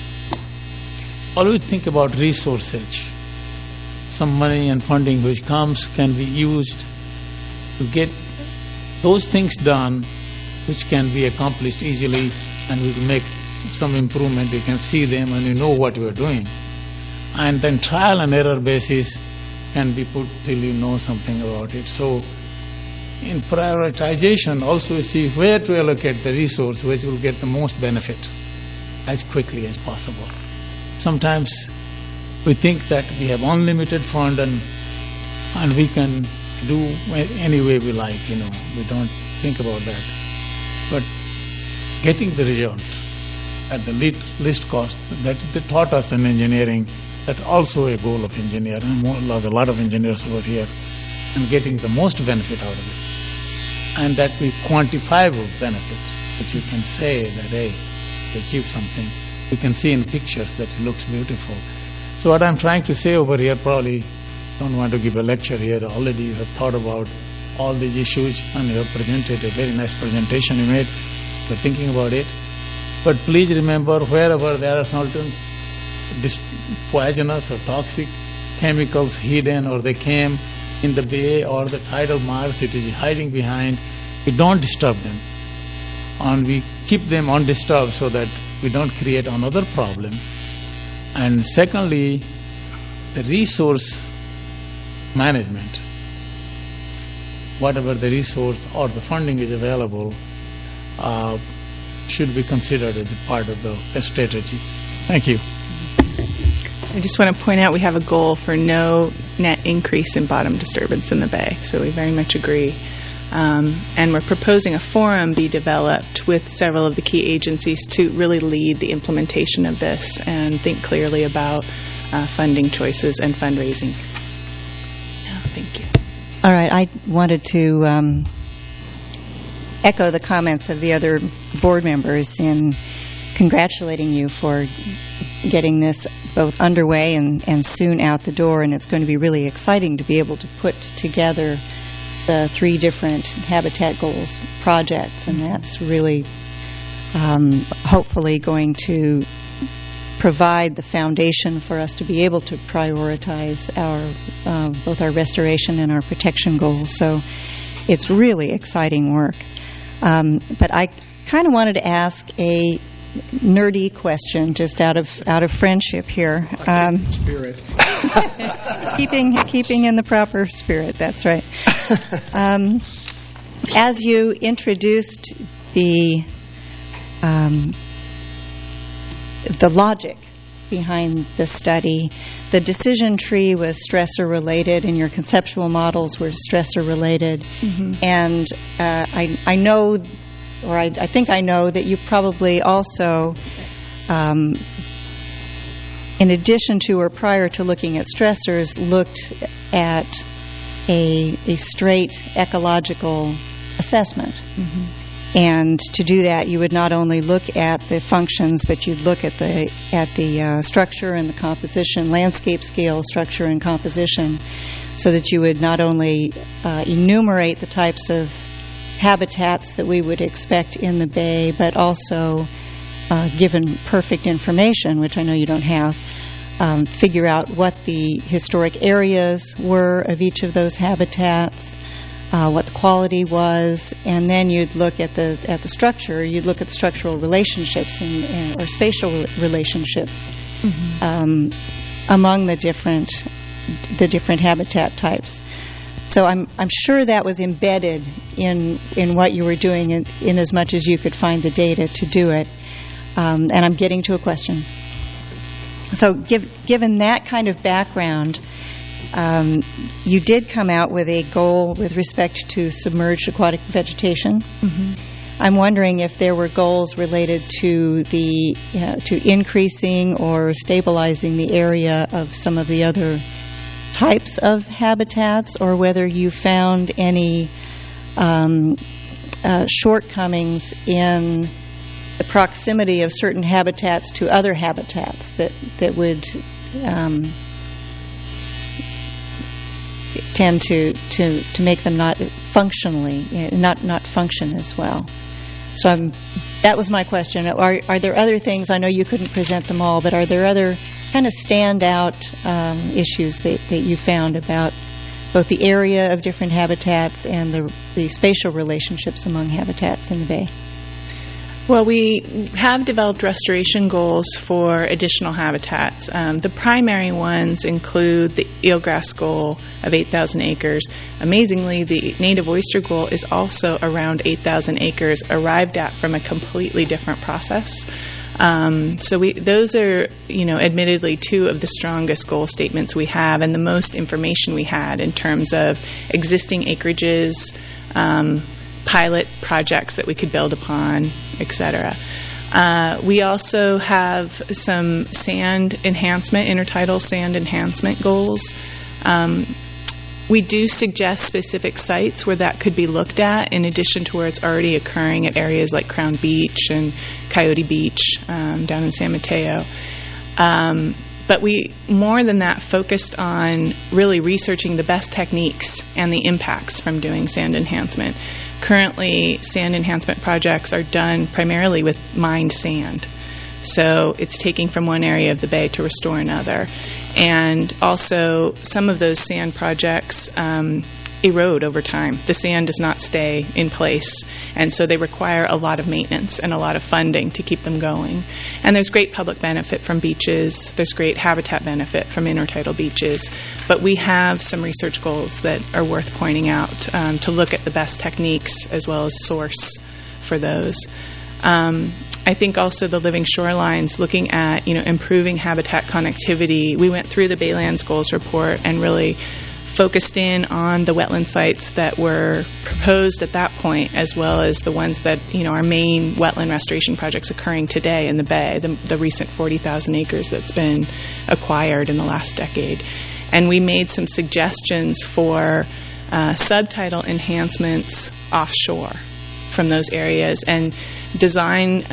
always think about resources. Some money and funding which comes can be used to get those things done which can be accomplished easily, and will make some improvement. You can see them and you know what you are doing. And then trial and error basis can be put till you know something about it. So in prioritization also you see where to allocate the resource which will get the most benefit as quickly as possible. Sometimes we think that we have unlimited fund and we can do any way we like, we don't think about that. But getting the result at the least cost, that they taught us in engineering, that's also a goal of engineering, a lot of engineers over here, and getting the most benefit out of it. And that be quantifiable benefit, that you can say that, hey, you achieved something. You can see in pictures that it looks beautiful. So what I'm trying to say over here, probably don't want to give a lecture here. Already you have thought about all these issues and you have presented a very nice presentation you made. You're thinking about it. But please remember, wherever there are certain poisonous or toxic chemicals hidden, or they came in the bay or the tidal marsh it is hiding behind, we don't disturb them. And we keep them undisturbed so that we don't create another problem. And secondly, the resource management, whatever the resource or the funding is available, should be considered as a part of the strategy. Thank you. I just want to point out we have a goal for no net increase in bottom disturbance in the bay, so we very much agree. And we're proposing a forum be developed with several of the key agencies to really lead the implementation of this and think clearly about funding choices and fundraising. Thank you. All right, I wanted to echo the comments of the other board members in congratulating you for getting this both underway and soon out the door, and it's going to be really exciting to be able to put together the 3 different habitat goals projects, and that's really hopefully going to provide the foundation for us to be able to prioritize our both our restoration and our protection goals. So it's really exciting work. But I kind of wanted to ask a nerdy question, just out of friendship here. Spirit. keeping in the proper spirit. That's right. As you introduced the logic behind the study, the decision tree was stressor related, and your conceptual models were stressor related. Mm-hmm. And I know, or I think I know, that you probably also, in addition to or prior to looking at stressors, looked at a straight ecological assessment. Mm-hmm. And to do that, you would not only look at the functions, but you'd look at the structure and the composition, landscape scale structure and composition, so that you would not only enumerate the types of habitats that we would expect in the bay, but also, given perfect information, which I know you don't have, figure out what the historic areas were of each of those habitats, what the quality was, and then you'd look at the structure. You'd look at the structural relationships or spatial relationships among the different habitat types. So I'm sure that was embedded in what you were doing in as much as you could find the data to do it. And I'm getting to a question. So given that kind of background, you did come out with a goal with respect to submerged aquatic vegetation. Mm-hmm. I'm wondering if there were goals related to to increasing or stabilizing the area of some of the other types of habitats, or whether you found any shortcomings in the proximity of certain habitats to other habitats that would tend to make them not functionally not function as well. So that was my question. Are there other things? I know you couldn't present them all, but are there other kind of standout issues that you found about both the area of different habitats and the spatial relationships among habitats in the Bay? Well, we have developed restoration goals for additional habitats. The primary ones include the eelgrass goal of 8,000 acres. Amazingly, the native oyster goal is also around 8,000 acres, arrived at from a completely different process. So those are, admittedly two of the strongest goal statements we have and the most information we had in terms of existing acreages, pilot projects that we could build upon, etc. We also have some sand enhancement, intertidal sand enhancement goals. We do suggest specific sites where that could be looked at, in addition to where it's already occurring at areas like Crown Beach and Coyote Beach down in San Mateo. But we, more than that, focused on really researching the best techniques and the impacts from doing sand enhancement. Currently, sand enhancement projects are done primarily with mined sand. So it's taking from one area of the bay to restore another. And also, some of those sand projects erode over time. The sand does not stay in place, and so they require a lot of maintenance and a lot of funding to keep them going. And there's great public benefit from beaches. There's great habitat benefit from intertidal beaches. But we have some research goals that are worth pointing out to look at the best techniques as well as source for those. I think also the living shorelines, looking at improving habitat connectivity. We went through the Baylands Goals report and really focused in on the wetland sites that were proposed at that point, as well as the ones that our main wetland restoration projects occurring today in the Bay, the recent 40,000 acres that's been acquired in the last decade. And we made some suggestions for subtidal enhancements offshore from those areas and design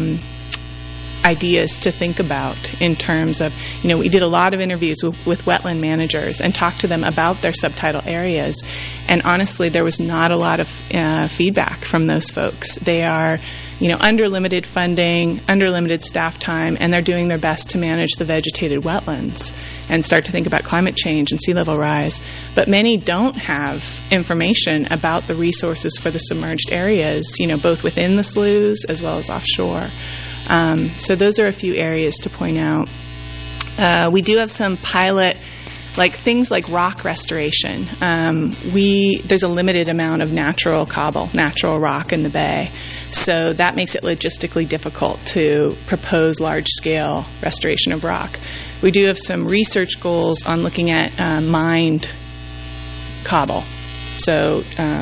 ideas to think about in terms of, we did a lot of interviews with wetland managers and talked to them about their subtidal areas. And honestly, there was not a lot of feedback from those folks. They are, under limited funding, under limited staff time, and they're doing their best to manage the vegetated wetlands and start to think about climate change and sea level rise. But many don't have information about the resources for the submerged areas, both within the sloughs as well as offshore. So those are a few areas to point out. We do have some pilot, things like rock restoration. There's a limited amount of natural cobble, natural rock in the bay. So that makes it logistically difficult to propose large-scale restoration of rock. We do have some research goals on looking at mined cobble. So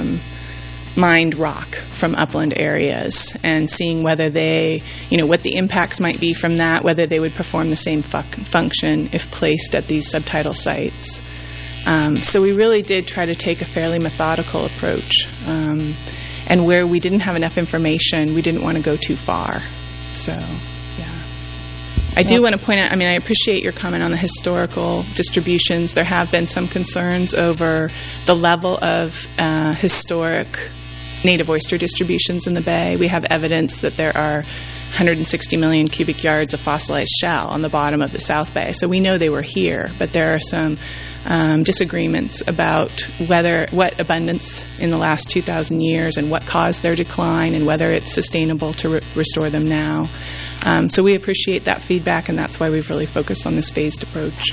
mined rock from upland areas and seeing whether they, what the impacts might be from that, whether they would perform the same function if placed at these subtidal sites. So we really did try to take a fairly methodical approach. And where we didn't have enough information, we didn't want to go too far. So, yeah. I do want to point out, I appreciate your comment on the historical distributions. There have been some concerns over the level of historic native oyster distributions in the bay. We have evidence that there are 160 million cubic yards of fossilized shell on the bottom of the South Bay. So we know they were here, but there are some disagreements about what abundance in the last 2,000 years and what caused their decline and whether it's sustainable to restore them now. So we appreciate that feedback, and that's why we've really focused on this phased approach.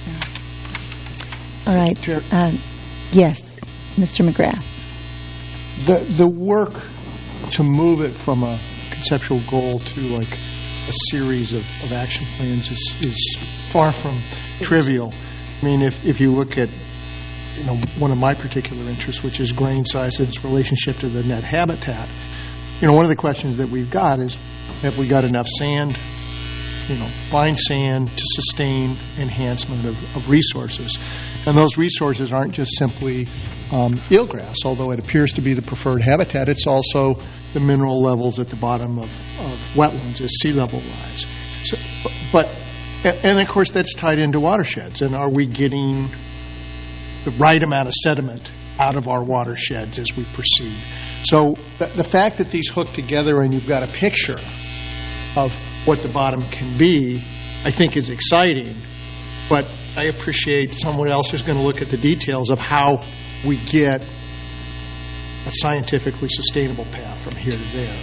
All right. Yes, Mr. McGrath. The work to move it from a conceptual goal to like a series of action plans is far from trivial. I mean, if you look at one of my particular interests, which is grain size and its relationship to the net habitat, one of the questions that we've got is, have we got enough sand, fine sand to sustain enhancement of resources? And those resources aren't just simply eelgrass, although it appears to be the preferred habitat. It's also the mineral levels at the bottom of wetlands as sea level rise. So, and of course that's tied into watersheds. And are we getting the right amount of sediment out of our watersheds as we proceed? So the fact that these hook together and you've got a picture of what the bottom can be, I think is exciting. But I appreciate someone else who's going to look at the details of how we get a scientifically sustainable path from here to there.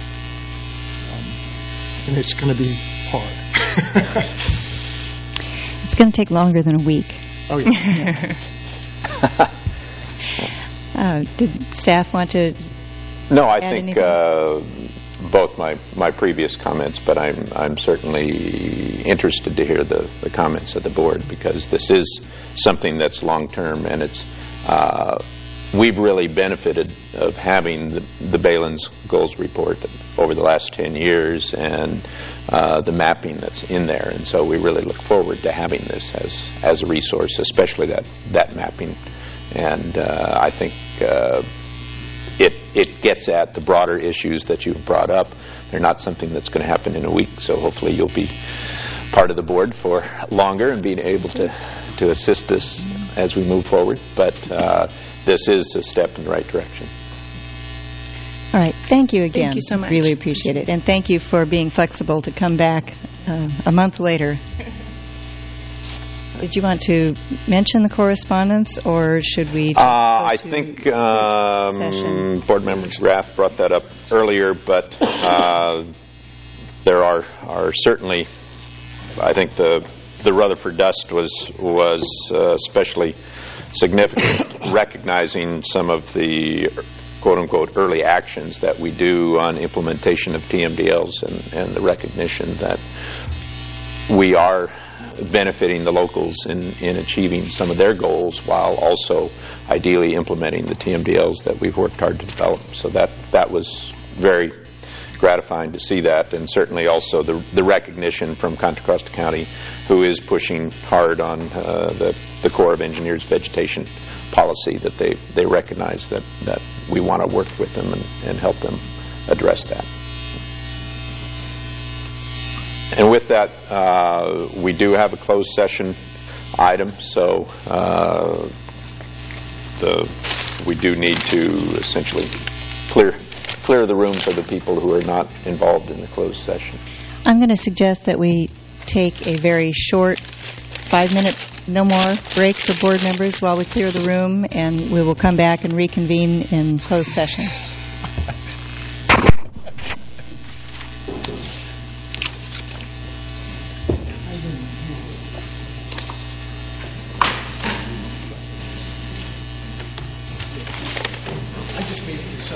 And it's going to be hard. It's going to take longer than a week. Oh, yeah. Did staff want to No, I add think both my previous comments, but I'm certainly interested to hear the comments of the board, because this is something that's long-term, and it's we've really benefited of having the Balin's Goals report over the last 10 years and the mapping that's in there, and so we really look forward to having this as a resource, especially that mapping, and I think it gets at the broader issues that you've brought up. They're not something that's going to happen in a week, so hopefully you'll be part of the board for longer and being able to assist this as we move forward. But this is a step in the right direction. All right. Thank you again. Thank you so much. Really appreciate it. And thank you for being flexible to come back a month later. Did you want to mention the correspondence, or should we? I think Board Member Graff brought that up earlier, but there are certainly, I think the Rutherford dust was especially significant, recognizing some of the quote-unquote early actions that we do on implementation of TMDLs and the recognition that we are benefiting the locals in achieving some of their goals while also ideally implementing the TMDLs that we've worked hard to develop. So that was very gratifying to see that, and certainly also the recognition from Contra Costa County, who is pushing hard on the Corps of Engineers vegetation policy, that they recognize that we want to work with them and help them address that. And with that, we do have a closed session item, so we do need to essentially clear the room for the people who are not involved in the closed session. I'm going to suggest that we take a very short 5-minute, no more, break for board members while we clear the room, and we will come back and reconvene in closed session.